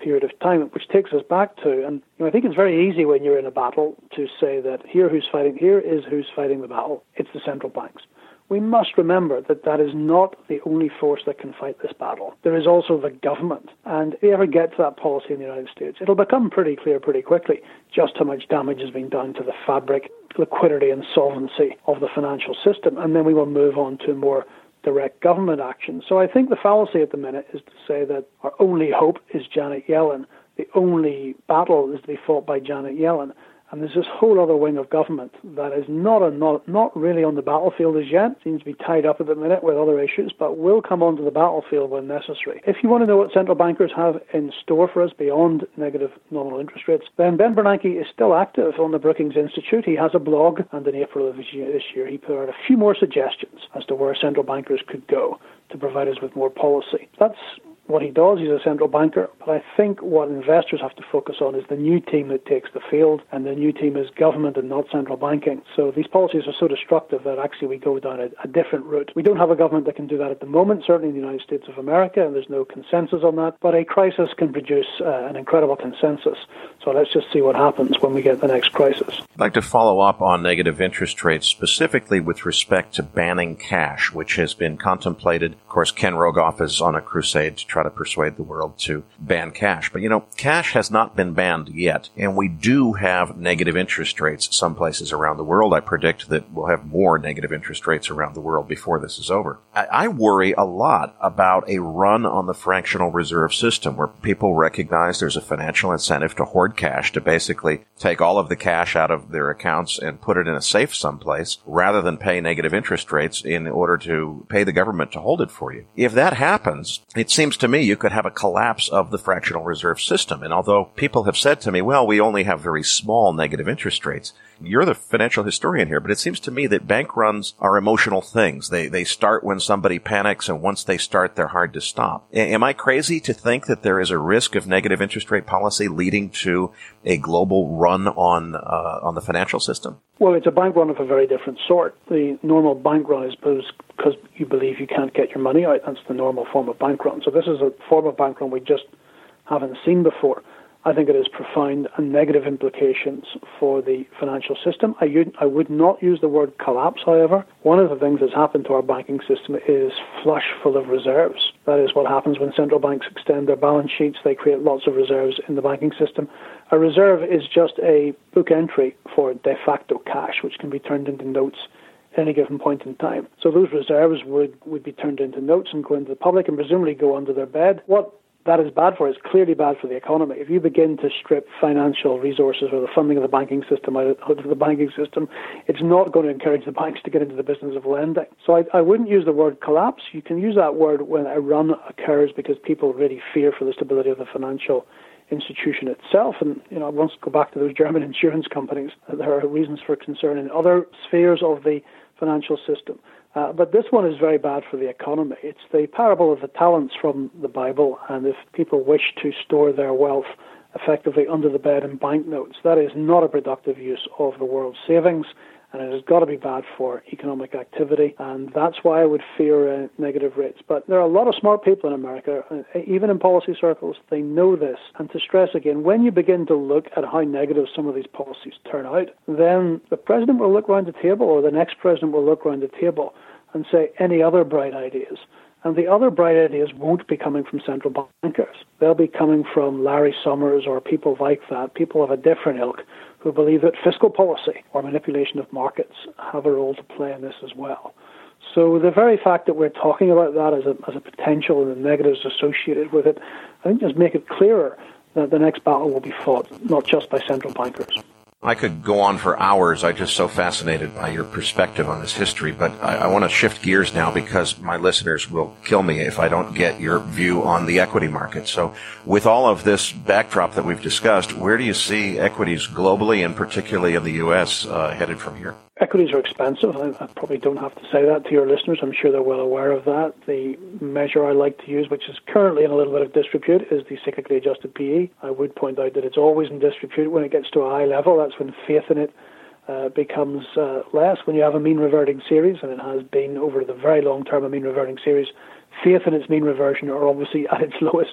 period of time, which takes us back to, and you know, I think it's very easy when you're in a battle to say that here who's fighting, here is who's fighting the battle. It's the central banks. We must remember that that is not the only force that can fight this battle. There is also the government. And if you ever get to that policy in the United States, it'll become pretty clear pretty quickly just how much damage has been done to the fabric, liquidity and solvency of the financial system. And then we will move on to more direct government action. So I think the fallacy at the minute is to say that our only hope is Janet Yellen. The only battle is to be fought by Janet Yellen. And there's this whole other wing of government that is not a, not not really on the battlefield as yet. Seems to be tied up at the minute with other issues, but will come onto the battlefield when necessary. If you want to know what central bankers have in store for us beyond negative nominal interest rates, then Ben Bernanke is still active on the Brookings Institute. He has a blog, and in April of this year, this year he put out a few more suggestions as to where central bankers could go to provide us with more policy. That's what he does. He's a central banker. But I think what investors have to focus on is the new team that takes the field, and the new team is government and not central banking. So these policies are so destructive that actually we go down a, a different route. We don't have a government that can do that at the moment, certainly in the United States of America, and there's no consensus on that. But a crisis can produce uh, an incredible consensus. So let's just see what happens when we get the next crisis. I'd like to follow up on negative interest rates, specifically with respect to banning cash, which has been contemplated. Of course, Ken Rogoff is on a crusade to try to persuade the world to ban cash. But, you know, cash has not been banned yet, and we do have negative interest rates some places around the world. I predict that we'll have more negative interest rates around the world before this is over. I, I worry a lot about a run on the fractional reserve system where people recognize there's a financial incentive to hoard cash, to basically take all of the cash out of their accounts and put it in a safe someplace rather than pay negative interest rates in order to pay the government to hold it for you. If that happens, it seems to me you could have a collapse of the fractional reserve system. And although people have said to me, well, we only have very small negative interest rates, you're the financial historian here, but it seems to me that bank runs are emotional things. They they start when somebody panics, and once they start, they're hard to stop. A- am I crazy to think that there is a risk of negative interest rate policy leading to a global run on uh, on the financial system? Well, it's a bank run of a very different sort. The normal bank run is because you believe you can't get your money out. That's the normal form of bank run. So this is a form of bank run we just haven't seen before. I think it has profound and negative implications for the financial system. I, would, I would not use the word collapse, however. One of the things that's happened to our banking system is flush full of reserves. That is what happens when central banks extend their balance sheets. They create lots of reserves in the banking system. A reserve is just a book entry for de facto cash, which can be turned into notes at any given point in time. So those reserves would, would be turned into notes and go into the public and presumably go under their bed. What that is bad for is clearly bad for the economy. If you begin to strip financial resources or the funding of the banking system out of the banking system, it's not going to encourage the banks to get into the business of lending. So I, I wouldn't use the word collapse. You can use that word when a run occurs because people really fear for the stability of the financial institution itself. And, you know, I want to go back to those German insurance companies. There are reasons for concern in other spheres of the financial system. Uh, but this one is very bad for the economy. It's the parable of the talents from the Bible, and if people wish to store their wealth effectively under the bed in banknotes, that is not a productive use of the world's savings, and it has got to be bad for economic activity, and that's why I would fear uh, negative rates. But there are a lot of smart people in America, uh, even in policy circles, they know this. And to stress again, when you begin to look at how negative some of these policies turn out, then the president will look around the table, or the next president will look around the table and say, any other bright ideas? And the other bright ideas won't be coming from central bankers. They'll be coming from Larry Summers or people like that, people of a different ilk, who believe that fiscal policy or manipulation of markets have a role to play in this as well. So the very fact that we're talking about that as a, as a potential and the negatives associated with it, I think just make it clearer that the next battle will be fought not just by central bankers. I could go on for hours. I'm just so fascinated by your perspective on this history, but I, I want to shift gears now because my listeners will kill me if I don't get your view on the equity market. So with all of this backdrop that we've discussed, where do you see equities globally and particularly in the U S uh, headed from here? Equities are expensive. I, I probably don't have to say that to your listeners. I'm sure they're well aware of that. The measure I like to use, which is currently in a little bit of disrepute, is the cyclically adjusted P E. I would point out that it's always in disrepute when it gets to a high level. That's when faith in it uh, becomes uh, less. When you have a mean reverting series, and it has been over the very long term a mean reverting series, faith in its mean reversion are obviously at its lowest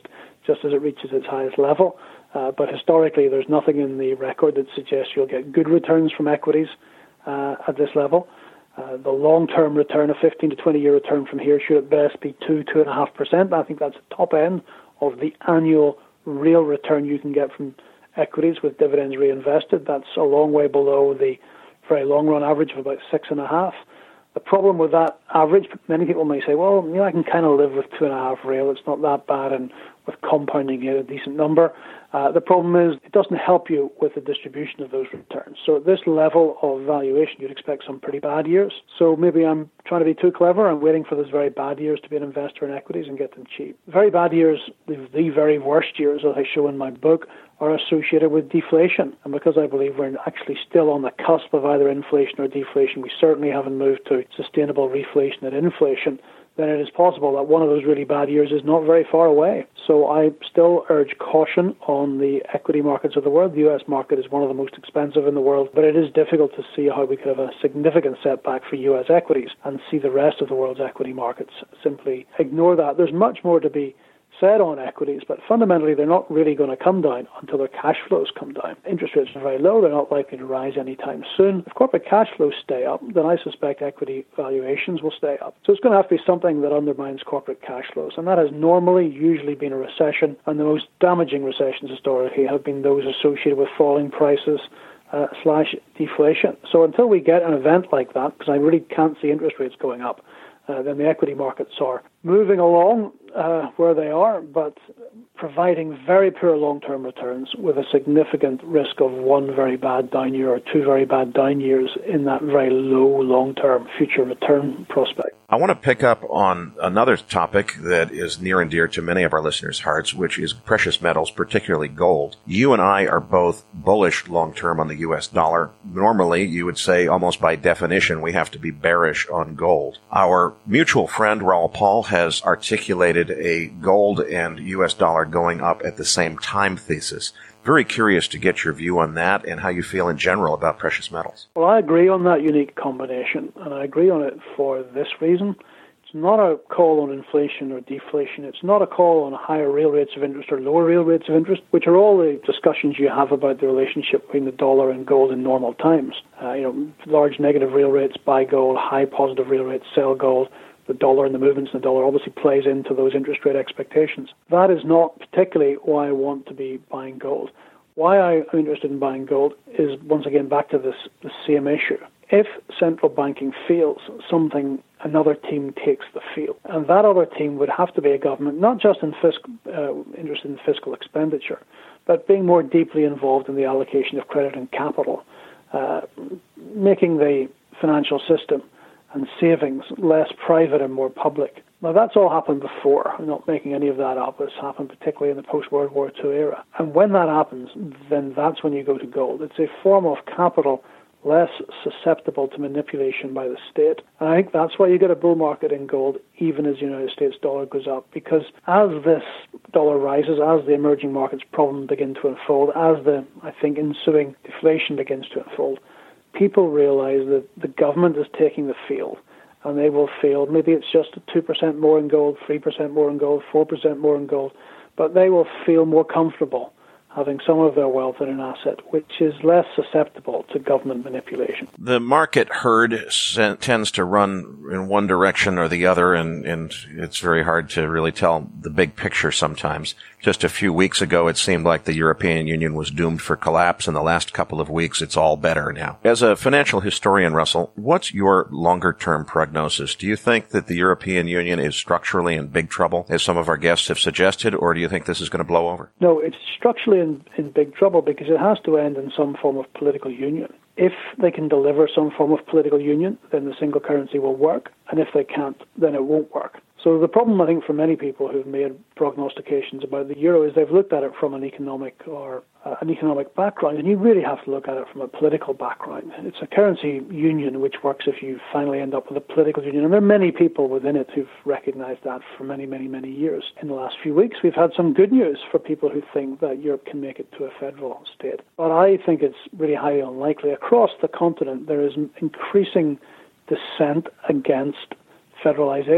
just as it reaches its highest level. Uh, but historically, there's nothing in the record that suggests you'll get good returns from equities uh, at this level. Uh, the long-term return, a fifteen to twenty-year return from here, should at best be two, two point five percent. I think that's the top end of the annual real return you can get from equities with dividends reinvested. That's a long way below the very long-run average of about six and a half. The problem with that average, many people may say, well, you know, I can kind of live with two and a half real. It's not that bad, and with compounding, you get a decent number. Uh, the problem is it doesn't help you with the distribution of those returns. So at this level of valuation, you'd expect some pretty bad years. So maybe I'm trying to be too clever. I'm waiting for those very bad years to be an investor in equities and get them cheap. Very bad years, the, the very worst years, as I show in my book, are associated with deflation. And because I believe we're actually still on the cusp of either inflation or deflation, we certainly haven't moved to sustainable reflation and inflation, then it is possible that one of those really bad years is not very far away. So I still urge caution on the equity markets of the world. The U S market is one of the most expensive in the world, but it is difficult to see how we could have a significant setback for U S equities and see the rest of the world's equity markets simply ignore that. There's much more to be said on equities, but fundamentally they're not really going to come down until their cash flows come down. Interest rates are very low. They're not likely to rise anytime soon. If corporate cash flows stay up, then I suspect equity valuations will stay up. So it's going to have to be something that undermines corporate cash flows, and that has normally usually been a recession, and the most damaging recessions historically have been those associated with falling prices uh, slash deflation. So until we get an event like that, because I really can't see interest rates going up, Uh, then the equity markets are moving along uh, where they are, but providing very poor long-term returns with a significant risk of one very bad down year or two very bad down years in that very low long-term future return prospect. I want to pick up on another topic that is near and dear to many of our listeners' hearts, which is precious metals, particularly gold. You and I are both bullish long-term on the U S dollar. Normally, you would say almost by definition, we have to be bearish on gold. Our mutual friend, Raoul Pal, has articulated a gold and U S dollar going up at the same time thesis. Very curious to get your view on that and how you feel in general about precious metals. Well, I agree on that unique combination, and I agree on it for this reason. It's not a call on inflation or deflation. It's not a call on higher real rates of interest or lower real rates of interest, which are all the discussions you have about the relationship between the dollar and gold in normal times. Uh, you know, large negative real rates, buy gold, high positive real rates, sell gold. The dollar and the movements in the dollar obviously plays into those interest rate expectations. That is not particularly why I want to be buying gold. Why I'm interested in buying gold is, once again, back to this the same issue. If central banking fails, something, another team takes the field. And that other team would have to be a government, not just in fiscal, uh, interested in fiscal expenditure, but being more deeply involved in the allocation of credit and capital, uh, making the financial system and savings less private and more public. Now, that's all happened before. I'm not making any of that up. It's happened particularly in the post-World War Two era. And when that happens, then that's when you go to gold. It's a form of capital less susceptible to manipulation by the state. And I think that's why you get a bull market in gold, even as the United States dollar goes up, because as this dollar rises, as the emerging markets problem begin to unfold, as the, I think, ensuing deflation begins to unfold, people realize that the government is taking the field, and they will feel maybe it's just two percent more in gold, three percent more in gold, four percent more in gold, but they will feel more comfortable having some of their wealth in an asset which is less susceptible to government manipulation. The market herd tends to run in one direction or the other, and, and it's very hard to really tell the big picture sometimes. Just a few weeks ago, it seemed like the European Union was doomed for collapse. In the last couple of weeks, it's all better now. As a financial historian, Russell, what's your longer-term prognosis? Do you think that the European Union is structurally in big trouble, as some of our guests have suggested, or do you think this is going to blow over? No, it's structurally in, in big trouble because it has to end in some form of political union. If they can deliver some form of political union, then the single currency will work, and if they can't, then it won't work. So the problem, I think, for many people who've made prognostications about the euro is they've looked at it from an economic or uh, an economic background, and you really have to look at it from a political background. It's a currency union which works if you finally end up with a political union, and there are many people within it who've recognized that for many, many, many years. In the last few weeks, we've had some good news for people who think that Europe can make it to a federal state. But I think it's really highly unlikely. Across the continent, there is increasing dissent against federalization.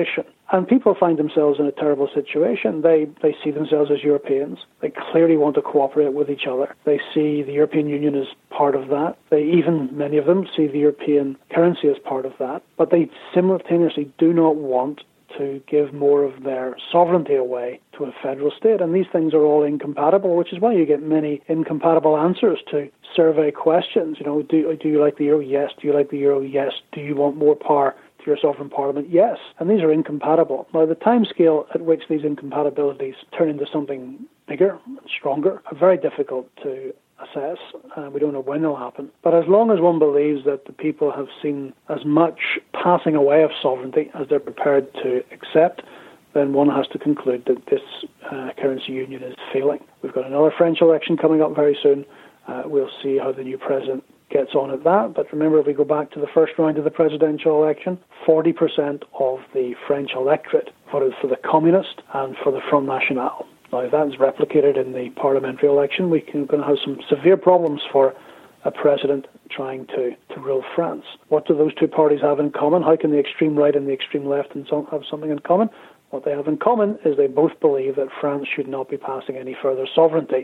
And people find themselves in a terrible situation. They they see themselves as Europeans. They clearly want to cooperate with each other. They see the European Union as part of that. They even, many of them, see the European currency as part of that. But they simultaneously do not want to give more of their sovereignty away to a federal state. And these things are all incompatible, which is why you get many incompatible answers to survey questions. You know, do, do you like the euro? Yes. Do you like the euro? Yes. Do you want more power to your sovereign parliament? Yes. And these are incompatible. Now, the timescale at which these incompatibilities turn into something bigger and stronger are very difficult to assess. Uh, we don't know when they'll happen. But as long as one believes that the people have seen as much passing away of sovereignty as they're prepared to accept, then one has to conclude that this uh, currency union is failing. We've got another French election coming up very soon. Uh, we'll see how the new president gets on at that. But remember, if we go back to the first round of the presidential election, forty percent of the French electorate voted for the Communist and for the Front National. Now, if that's replicated in the parliamentary election, we're going to have some severe problems for a president trying to, to rule France. What do those two parties have in common? How can the extreme right and the extreme left have something in common? What they have in common is they both believe that France should not be passing any further sovereignty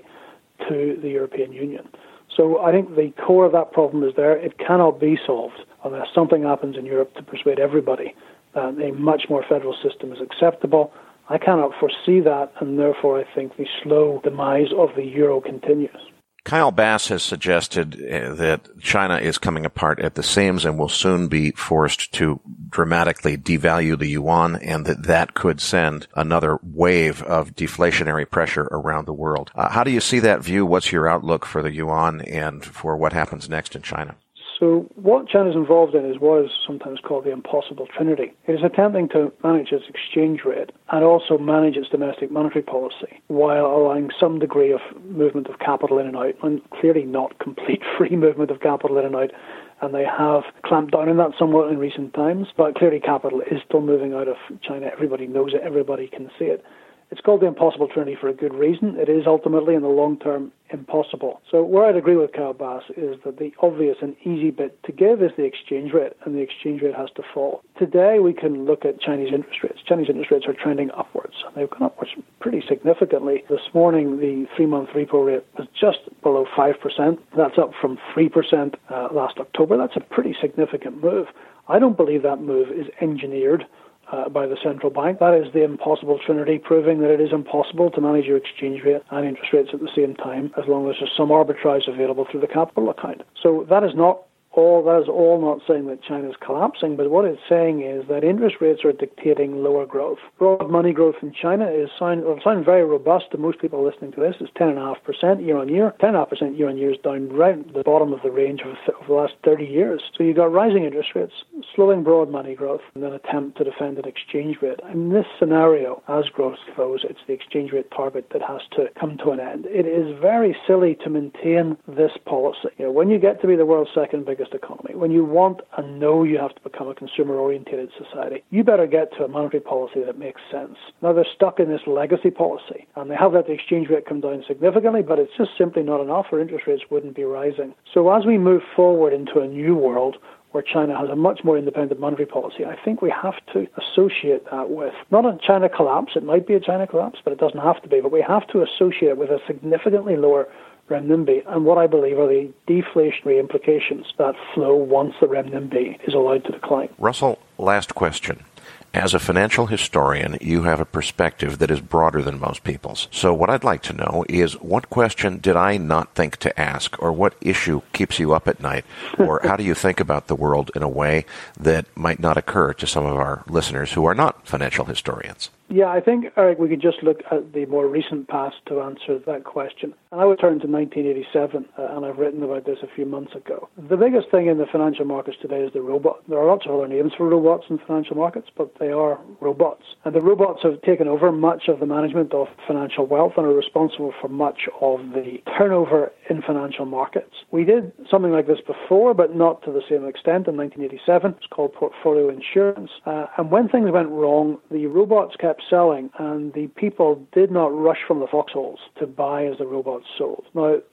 to the European Union. So I think the core of that problem is there. It cannot be solved unless something happens in Europe to persuade everybody that a much more federal system is acceptable. I cannot foresee that, and therefore I think the slow demise of the euro continues. Kyle Bass has suggested that China is coming apart at the seams and will soon be forced to dramatically devalue the yuan, and that that could send another wave of deflationary pressure around the world. Uh, how do you see that view? What's your outlook for the yuan and for what happens next in China? So what China is involved in is what is sometimes called the impossible trinity. It is attempting to manage its exchange rate and also manage its domestic monetary policy while allowing some degree of movement of capital in and out, and clearly not complete free movement of capital in and out. And they have clamped down on that somewhat in recent times, but clearly capital is still moving out of China. Everybody knows it. Everybody can see it. It's called the impossible trinity for a good reason. It is ultimately, in the long term, impossible. So where I'd agree with Kyle Bass is that the obvious and easy bit to give is the exchange rate, and the exchange rate has to fall. Today, we can look at Chinese interest rates. Chinese interest rates are trending upwards. They've gone upwards pretty significantly. This morning, the three-month repo rate was just below five percent. That's up from three percent uh, last October. That's a pretty significant move. I don't believe that move is engineered Uh, by the central bank. That is the impossible trinity, proving that it is impossible to manage your exchange rate and interest rates at the same time as long as there's some arbitrage available through the capital account. So that is not all, that is all not saying that China is collapsing, but what it's saying is that interest rates are dictating lower growth. Broad money growth in China is sound, well, sound very robust to most people listening to this. It's ten point five percent year on year. ten point five percent year on year is down right at the bottom of the range of, of the last thirty years. So you've got rising interest rates, slowing broad money growth, and an attempt to defend an exchange rate. In this scenario, as growth slows, it's the exchange rate target that has to come to an end. It is very silly to maintain this policy. You know, when you get to be the world's second biggest economy, when you want and know you have to become a consumer-oriented society, you better get to a monetary policy that makes sense. Now, they're stuck in this legacy policy, and they have let the exchange rate come down significantly, but it's just simply not enough, or interest rates wouldn't be rising. So as we move forward into a new world where China has a much more independent monetary policy, I think we have to associate that with, not a China collapse, it might be a China collapse, but it doesn't have to be, but we have to associate it with a significantly lower renminbi, and what I believe are the deflationary implications that flow once the renminbi is allowed to decline. Russell, last question. As a financial historian, you have a perspective that is broader than most people's. So what I'd like to know is, what question did I not think to ask, or what issue keeps you up at night, or how do you think about the world in a way that might not occur to some of our listeners who are not financial historians? Yeah, I think, Eric, we could just look at the more recent past to answer that question. And I would turn to nineteen eighty-seven, uh, and I've written about this a few months ago. The biggest thing in the financial markets today is the robot. There are lots of other names for robots in financial markets, but they are robots. And the robots have taken over much of the management of financial wealth and are responsible for much of the turnover in financial markets. We did something like this before, but not to the same extent in nineteen eighty-seven. It's called portfolio insurance. Uh, and when things went wrong, the robots kept selling, and the people did not rush from the foxholes to buy as the robots sold. Now,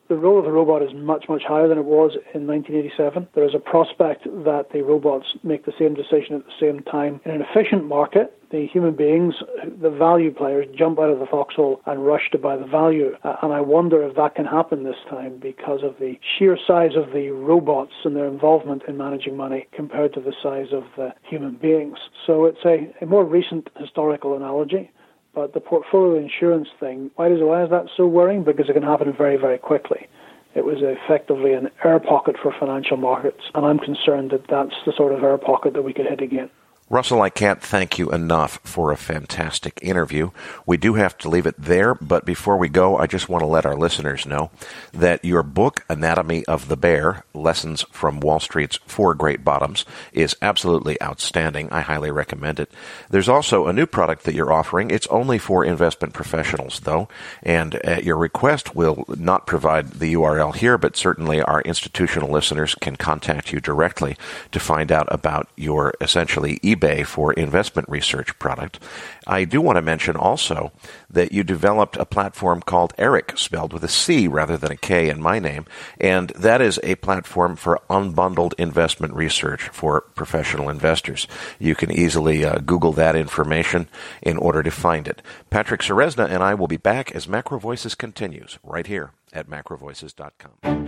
The role of the robot is much, much higher than it was in nineteen eighty-seven. There is a prospect that the robots make the same decision at the same time. In an efficient market, the human beings, the value players, jump out of the foxhole and rush to buy the value. Uh, and I wonder if that can happen this time because of the sheer size of the robots and their involvement in managing money compared to the size of the human beings. So it's a, a more recent historical analogy. But the portfolio insurance thing, why, does, why is that so worrying? Because it can happen very, very quickly. It was effectively an air pocket for financial markets, and I'm concerned that that's the sort of air pocket that we could hit again. Russell, I can't thank you enough for a fantastic interview. We do have to leave it there, but before we go, I just want to let our listeners know that your book, Anatomy of the Bear, Lessons from Wall Street's Four Great Bottoms, is absolutely outstanding. I highly recommend it. There's also a new product that you're offering. It's only for investment professionals, though, and at your request, we'll not provide the U R L here, but certainly our institutional listeners can contact you directly to find out about your essentially eBay for investment research product. I do want to mention also that you developed a platform called Eric, spelled with a C rather than a K in my name, and that is a platform for unbundled investment research for professional investors. You can easily uh, Google that information in order to find it. Patrick Ceresna and I will be back as Macro Voices continues right here at macro voices dot com.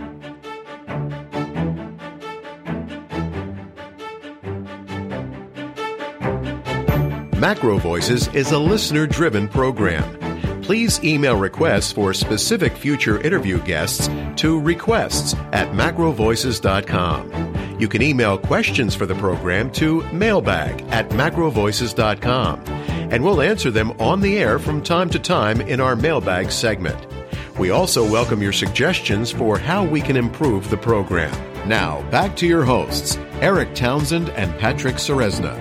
Macro Voices is a listener-driven program. Please email requests for specific future interview guests to requests at macro voices dot com. You can email questions for the program to mailbag at macro voices dot com, and we'll answer them on the air from time to time in our mailbag segment. We also welcome your suggestions for how we can improve the program. Now, back to your hosts, Eric Townsend and Patrick Ceresna.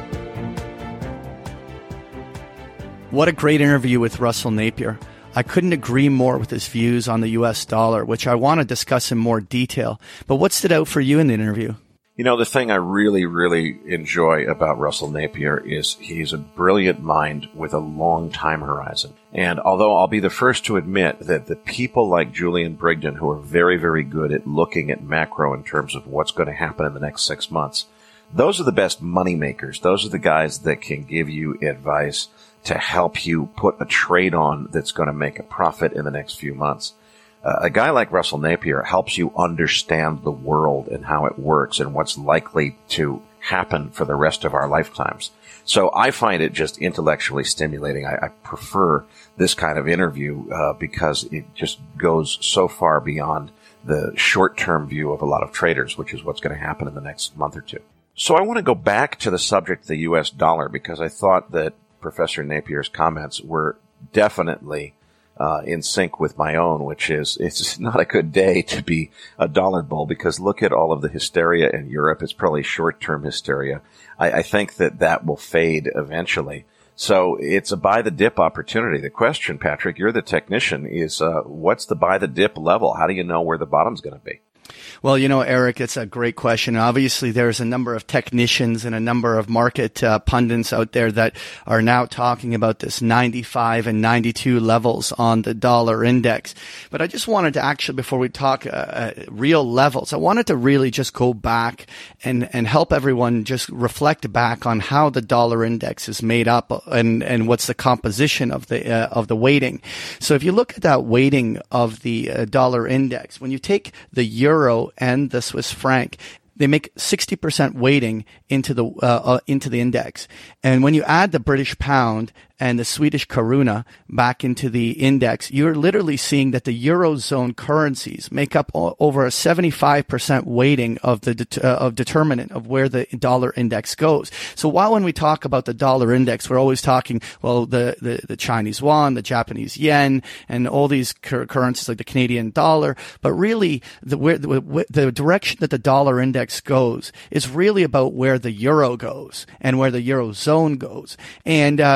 What a great interview with Russell Napier. I couldn't agree more with his views on the U S dollar, which I want to discuss in more detail. But what stood out for you in the interview? You know, the thing I really, really enjoy about Russell Napier is he's a brilliant mind with a long time horizon. And although I'll be the first to admit that the people like Julian Brigden, who are very, very good at looking at macro in terms of what's going to happen in the next six months, those are the best money makers. Those are the guys that can give you advice to help you put a trade on that's going to make a profit in the next few months. Uh, a guy like Russell Napier helps you understand the world and how it works and what's likely to happen for the rest of our lifetimes. So I find it just intellectually stimulating. I, I prefer this kind of interview uh, because it just goes so far beyond the short-term view of a lot of traders, which is what's going to happen in the next month or two. So I want to go back to the subject of the U S dollar because I thought that Professor Napier's comments were definitely uh, in sync with my own, which is it's not a good day to be a dollar bull because look at all of the hysteria in Europe. It's probably short-term hysteria. I, I think that that will fade eventually. So it's a buy the dip opportunity. The question, Patrick, you're the technician, is uh, what's the buy the dip level? How do you know where the bottom's going to be? Well, you know, Eric, it's a great question. Obviously, there's a number of technicians and a number of market uh, pundits out there that are now talking about this ninety-five and ninety-two levels on the dollar index. But I just wanted to actually, before we talk uh, uh, real levels, I wanted to really just go back and, and help everyone just reflect back on how the dollar index is made up and, and what's the composition of the uh, of the weighting. So if you look at that weighting of the uh, dollar index, when you take the euro and the Swiss franc, they make sixty percent weighting into the uh, uh, into the index. And when you add the British pound and the Swedish krona back into the index, you're literally seeing that the Eurozone currencies make up o- over a seventy-five percent weighting of the det- uh, of determinant of where the dollar index goes. So while when we talk about the dollar index, we're always talking, well, the, the, the Chinese yuan, the Japanese yen, and all these cur- currencies like the Canadian dollar, but really the, where, the, the direction that the dollar index goes is really about where the euro goes and where the Eurozone goes. And, uh, and so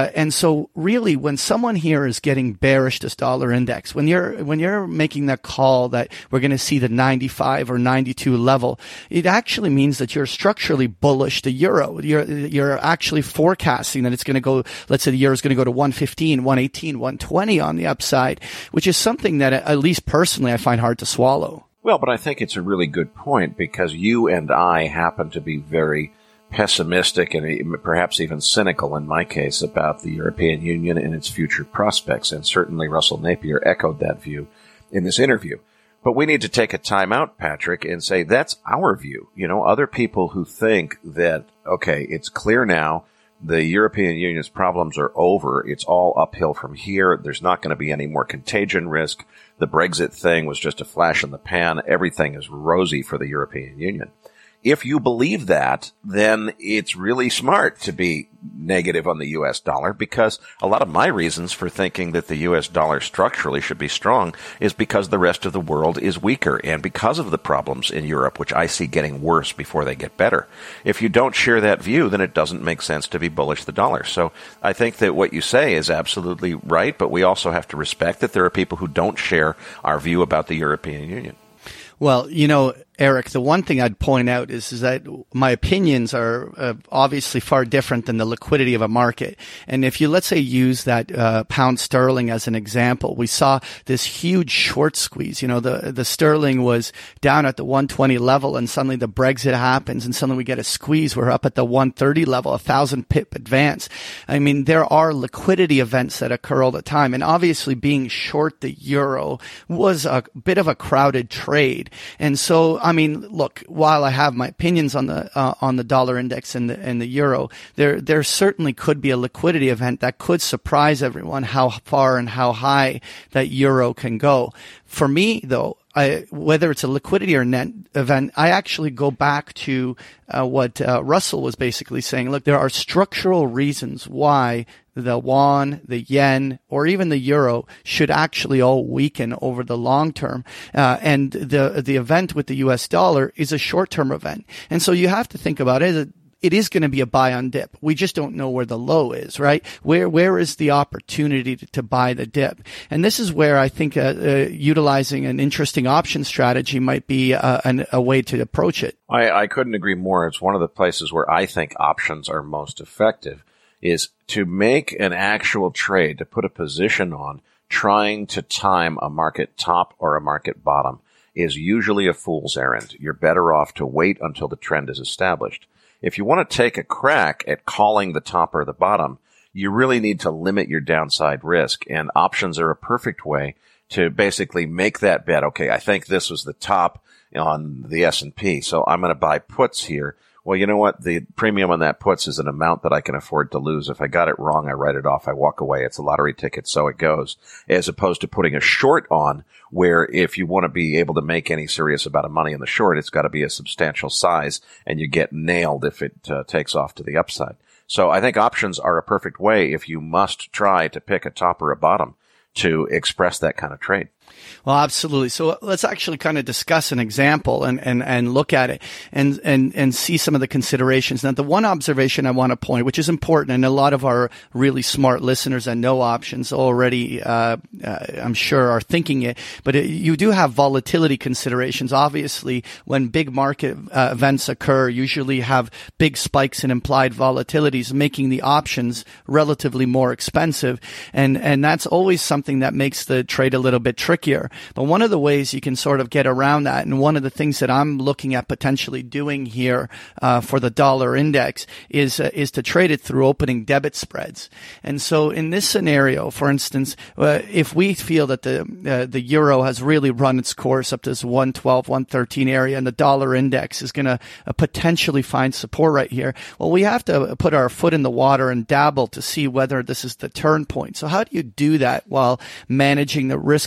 so really, when someone here is getting bearish this dollar index, when you're when you're making that call that we're going to see the ninety-five or ninety-two level, it actually means that you're structurally bullish the euro. You're you're actually forecasting that it's going to go. Let's say the euro is going to go to one fifteen, one eighteen, one twenty on the upside, which is something that at least personally I find hard to swallow. Well, but I think it's a really good point because you and I happen to be very pessimistic and perhaps even cynical in my case about the European Union and its future prospects. And certainly Russell Napier echoed that view in this interview. But we need to take a time out, Patrick, and say that's our view. You know, other people who think that, okay, it's clear now, the European Union's problems are over. It's all uphill from here. There's not going to be any more contagion risk. The Brexit thing was just a flash in the pan. Everything is rosy for the European Union. If you believe that, then it's really smart to be negative on the U S dollar, because a lot of my reasons for thinking that the U S dollar structurally should be strong is because the rest of the world is weaker and because of the problems in Europe, which I see getting worse before they get better. If you don't share that view, then it doesn't make sense to be bullish the dollar. So I think that what you say is absolutely right, but we also have to respect that there are people who don't share our view about the European Union. Well, you know, Eric, the one thing I'd point out is, is that my opinions are uh, obviously far different than the liquidity of a market. And if you, let's say, use that uh, pound sterling as an example, we saw this huge short squeeze. You know, the the sterling was down at the one twenty level, and suddenly the Brexit happens, and suddenly we get a squeeze. We're up at the one thirty level, a thousand pip advance. I mean, there are liquidity events that occur all the time, and obviously being short the euro was a bit of a crowded trade. And so, I mean, look, while I have my opinions on the uh, on the dollar index and the and the euro, there there certainly could be a liquidity event that could surprise everyone how far and how high that euro can go. For me, though, I, whether it's a liquidity or net event, I actually go back to uh, what uh, Russell was basically saying. Look, there are structural reasons why the won, the yen, or even the euro should actually all weaken over the long term. Uh, and the the event with the U S dollar is a short-term event. And so you have to think about it. It is going to be a buy on dip. We just don't know where the low is, right? Where, where is the opportunity to, to buy the dip? And this is where I think uh, uh, utilizing an interesting option strategy might be uh, an, a way to approach it. I, I couldn't agree more. It's one of the places where I think options are most effective, is to make an actual trade, to put a position on, trying to time a market top or a market bottom is usually a fool's errand. You're better off to wait until the trend is established. If you want to take a crack at calling the top or the bottom, you really need to limit your downside risk, and options are a perfect way to basically make that bet. Okay, I think this was the top on the S and P, so I'm going to buy puts here. Well, you know what? The premium on that puts is an amount that I can afford to lose. If I got it wrong, I write it off. I walk away. It's a lottery ticket, so it goes. As opposed to putting a short on, where if you want to be able to make any serious amount of money in the short, it's got to be a substantial size, and you get nailed if it uh, takes off to the upside. So I think options are a perfect way, if you must try to pick a top or a bottom, to express that kind of trade. Well, absolutely. So let's actually kind of discuss an example and, and, and look at it and, and, and see some of the considerations. Now, the one observation I want to point, which is important, and a lot of our really smart listeners that know options already, uh, uh I'm sure are thinking it, but it, you do have volatility considerations. Obviously, when big market uh, events occur, usually have big spikes in implied volatilities, making the options relatively more expensive. And, and that's always something that makes the trade a little bit trickier. But one of the ways you can sort of get around that, and one of the things that I'm looking at potentially doing here uh, for the dollar index is uh, is to trade it through opening debit spreads. And so in this scenario, for instance, uh, if we feel that the uh, the euro has really run its course up to this one twelve, one thirteen area, and the dollar index is going to uh, potentially find support right here, well, we have to put our foot in the water and dabble to see whether this is the turn point. So how do you do that while managing the risk effectively?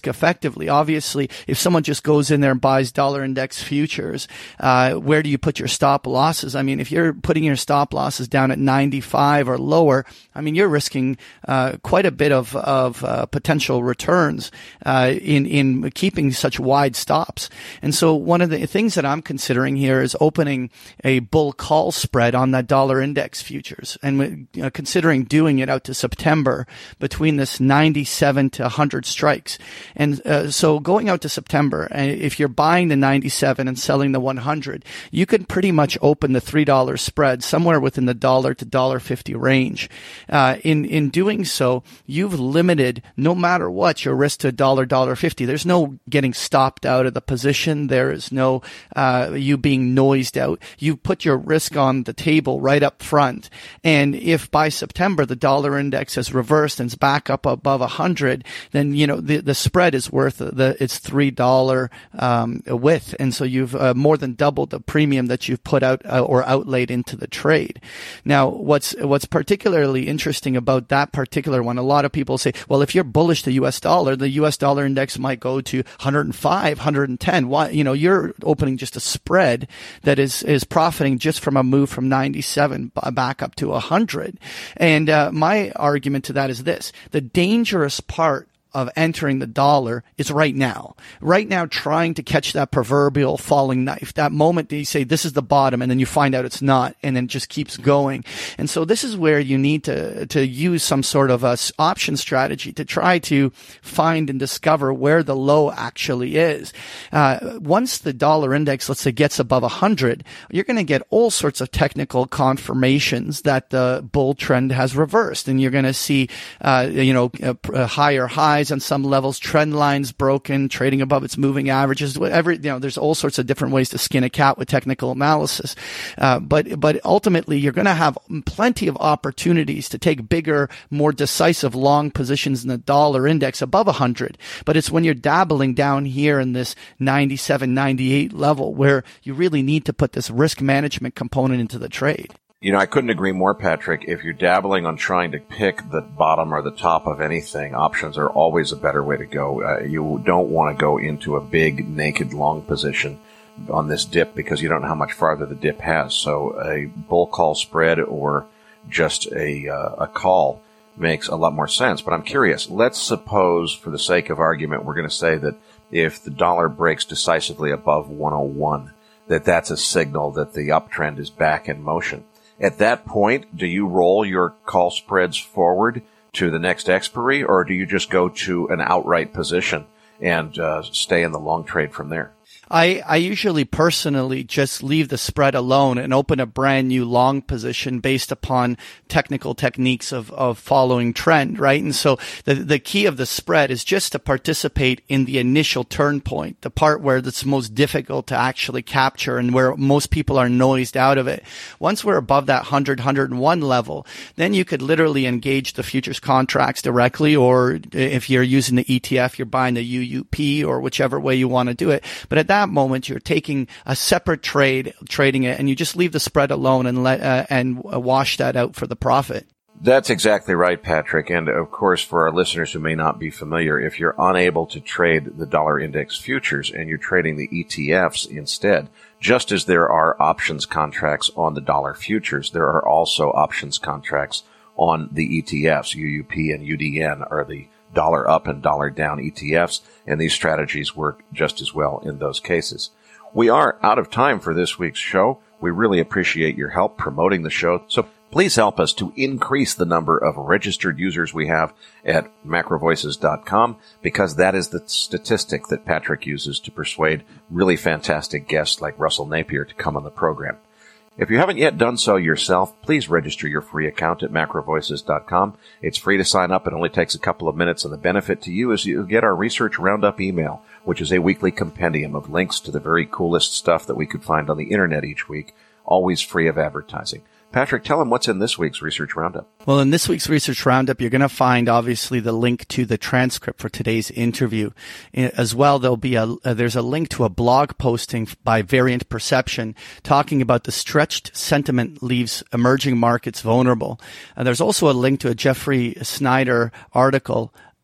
effectively. Obviously, if someone just goes in there and buys dollar index futures, uh, where do you put your stop losses? I mean, if you're putting your stop losses down at ninety-five or lower, I mean, you're risking uh, quite a bit of, of uh, potential returns uh, in, in keeping such wide stops. And so one of the things that I'm considering here is opening a bull call spread on that dollar index futures, and uh, considering doing it out to September between this ninety-seven to one hundred strikes. And uh, so going out to September, uh, if you're buying the ninety-seven and selling the one hundred, you can pretty much open the three dollar spread somewhere within the dollar to dollar fifty range. Uh, in in doing so, you've limited, no matter what, your risk to dollar dollar fifty. There's no getting stopped out of the position. There is no uh, you being noised out. You put your risk on the table right up front. And if by September the dollar index has reversed and is back up above one hundred, then, you know, the, the spread is worth the, it's three dollars um, width. And so you've uh, more than doubled the premium that you've put out uh, or outlaid into the trade. Now, what's, what's particularly interesting about that particular one, a lot of people say, well, if you're bullish the U S dollar, the U S dollar index might go to one hundred five, one hundred ten. Why, you know, you're opening just a spread that is, is profiting just from a move from ninety-seven back up to one hundred. And uh, my argument to that is this: the dangerous part of entering the dollar is right now. Right now, trying to catch that proverbial falling knife, that moment that you say, this is the bottom, and then you find out it's not, and then it just keeps going. And so this is where you need to, to use some sort of a option strategy to try to find and discover where the low actually is. Uh, once the dollar index, let's say, gets above one hundred, you're going to get all sorts of technical confirmations that the bull trend has reversed, and you're going to see, uh, you know, uh, higher highs on some levels, trend lines broken, trading above its moving averages, whatever, you know, there's all sorts of different ways to skin a cat with technical analysis. Uh, but, but ultimately you're going to have plenty of opportunities to take bigger, more decisive long positions in the dollar index above one hundred. But it's when you're dabbling down here in this ninety-seven, ninety-eight level where you really need to put this risk management component into the trade. You know, I couldn't agree more, Patrick. If you're dabbling on trying to pick the bottom or the top of anything, options are always a better way to go. Uh, you don't want to go into a big, naked long position on this dip because you don't know how much farther the dip has. So a bull call spread or just a, uh, a call makes a lot more sense. But I'm curious. Let's suppose, for the sake of argument, we're going to say that if the dollar breaks decisively above one oh one, that that's a signal that the uptrend is back in motion. At that point, do you roll your call spreads forward to the next expiry, or do you just go to an outright position and uh, stay in the long trade from there? I, I usually personally just leave the spread alone and open a brand new long position based upon technical techniques of, of following trend, right? And so the, the key of the spread is just to participate in the initial turn point, the part where it's most difficult to actually capture and where most people are noised out of it. Once we're above that one hundred, one hundred one level, then you could literally engage the futures contracts directly, or if you're using the E T F, you're buying the U U P or whichever way you want to do it. But at that moment, you're taking a separate trade, trading it, and you just leave the spread alone and let uh, and wash that out for the profit. That's exactly right, Patrick. And of course, for our listeners who may not be familiar, if you're unable to trade the dollar index futures and you're trading the E T Fs instead, just as there are options contracts on the dollar futures, there are also options contracts on the E T Fs. U U P and U D N are the dollar up and dollar down E T Fs, and these strategies work just as well in those cases. We are out of time for this week's show. We really appreciate your help promoting the show, so please help us to increase the number of registered users we have at macro voices dot com, because that is the statistic that Patrick uses to persuade really fantastic guests like Russell Napier to come on the program. If you haven't yet done so yourself, please register your free account at macro voices dot com. It's free to sign up. It only takes a couple of minutes, and the benefit to you is you get our Research Roundup email, which is a weekly compendium of links to the very coolest stuff that we could find on the internet each week, always free of advertising. Patrick, tell them what's in this week's Research Roundup. Well, in this week's Research Roundup, you're going to find, obviously, the link to the transcript for today's interview. As well, there'll be a, uh, there's a link to a blog posting by Variant Perception talking about the stretched sentiment leaves emerging markets vulnerable. Uh, there's also a link to a Jeffrey Snyder article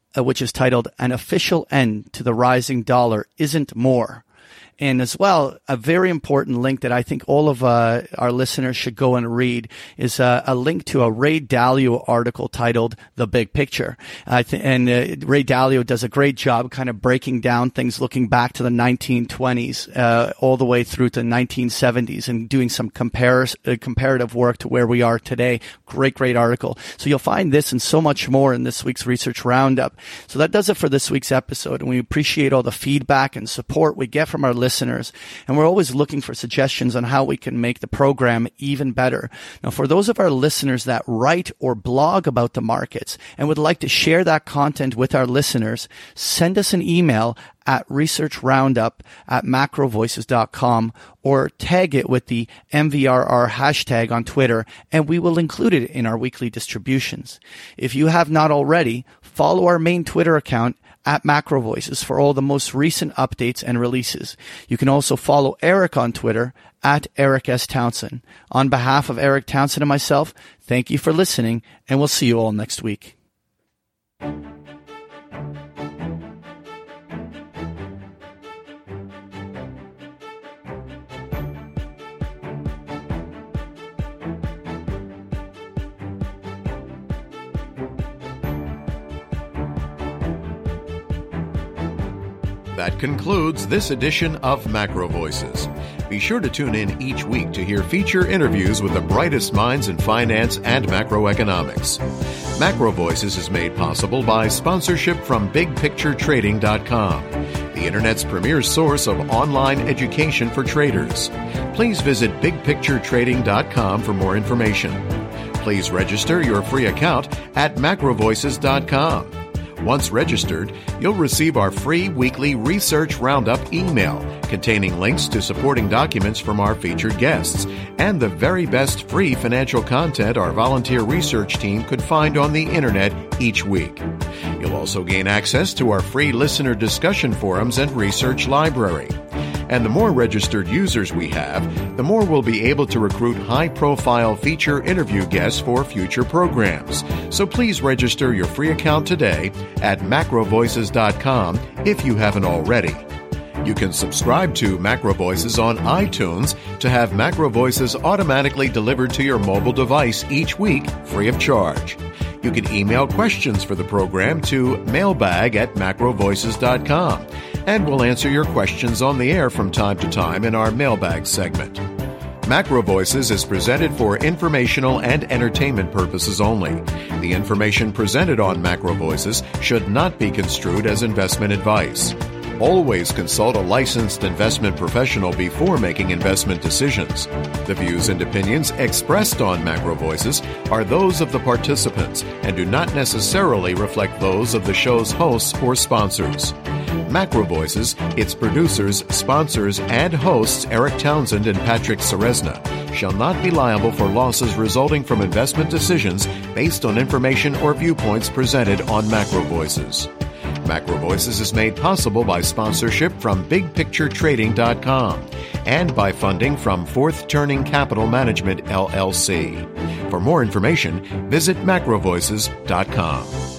uh, which is titled An Official End to the Rising Dollar Isn't More. And as well, a very important link that I think all of uh, our listeners should go and read is uh, a link to a Ray Dalio article titled The Big Picture. Uh, th- and uh, Ray Dalio does a great job kind of breaking down things, looking back to the nineteen twenties uh, all the way through to nineteen seventies and doing some comparis- uh, comparative work to where we are today. Great, great article. So you'll find this and so much more in this week's Research Roundup. So that does it for this week's episode. And we appreciate all the feedback and support we get from our listeners. listeners, and we're always looking for suggestions on how we can make the program even better. Now, for those of our listeners that write or blog about the markets and would like to share that content with our listeners, send us an email at researchroundup at macrovoices dot com or tag it with the M V R R hashtag on Twitter, and we will include it in our weekly distributions. If you have not already, follow our main Twitter account at Macro Voices for all the most recent updates and releases. You can also follow Eric on Twitter at Eric S. Townsend. On behalf of Eric Townsend and myself, thank you for listening, and we'll see you all next week. That concludes this edition of Macro Voices. Be sure to tune in each week to hear feature interviews with the brightest minds in finance and macroeconomics. Macro Voices is made possible by sponsorship from big picture trading dot com, the Internet's premier source of online education for traders. Please visit big picture trading dot com for more information. Please register your free account at macro voices dot com. Once registered, you'll receive our free weekly Research Roundup email containing links to supporting documents from our featured guests and the very best free financial content our volunteer research team could find on the Internet each week. You'll also gain access to our free listener discussion forums and research library. And the more registered users we have, the more we'll be able to recruit high-profile feature interview guests for future programs. So please register your free account today at macro voices dot com if you haven't already. You can subscribe to Macro Voices on iTunes to have Macro Voices automatically delivered to your mobile device each week free of charge. You can email questions for the program to mailbag at macro voices dot com, and we'll answer your questions on the air from time to time in our mailbag segment. Macro Voices is presented for informational and entertainment purposes only. The information presented on Macro Voices should not be construed as investment advice. Always consult a licensed investment professional before making investment decisions. The views and opinions expressed on Macro Voices are those of the participants and do not necessarily reflect those of the show's hosts or sponsors. Macro Voices, its producers, sponsors, and hosts Eric Townsend and Patrick Ceresna shall not be liable for losses resulting from investment decisions based on information or viewpoints presented on Macro Voices. Macro Voices is made possible by sponsorship from big picture trading dot com and by funding from Fourth Turning Capital Management, L L C. For more information, visit macro voices dot com.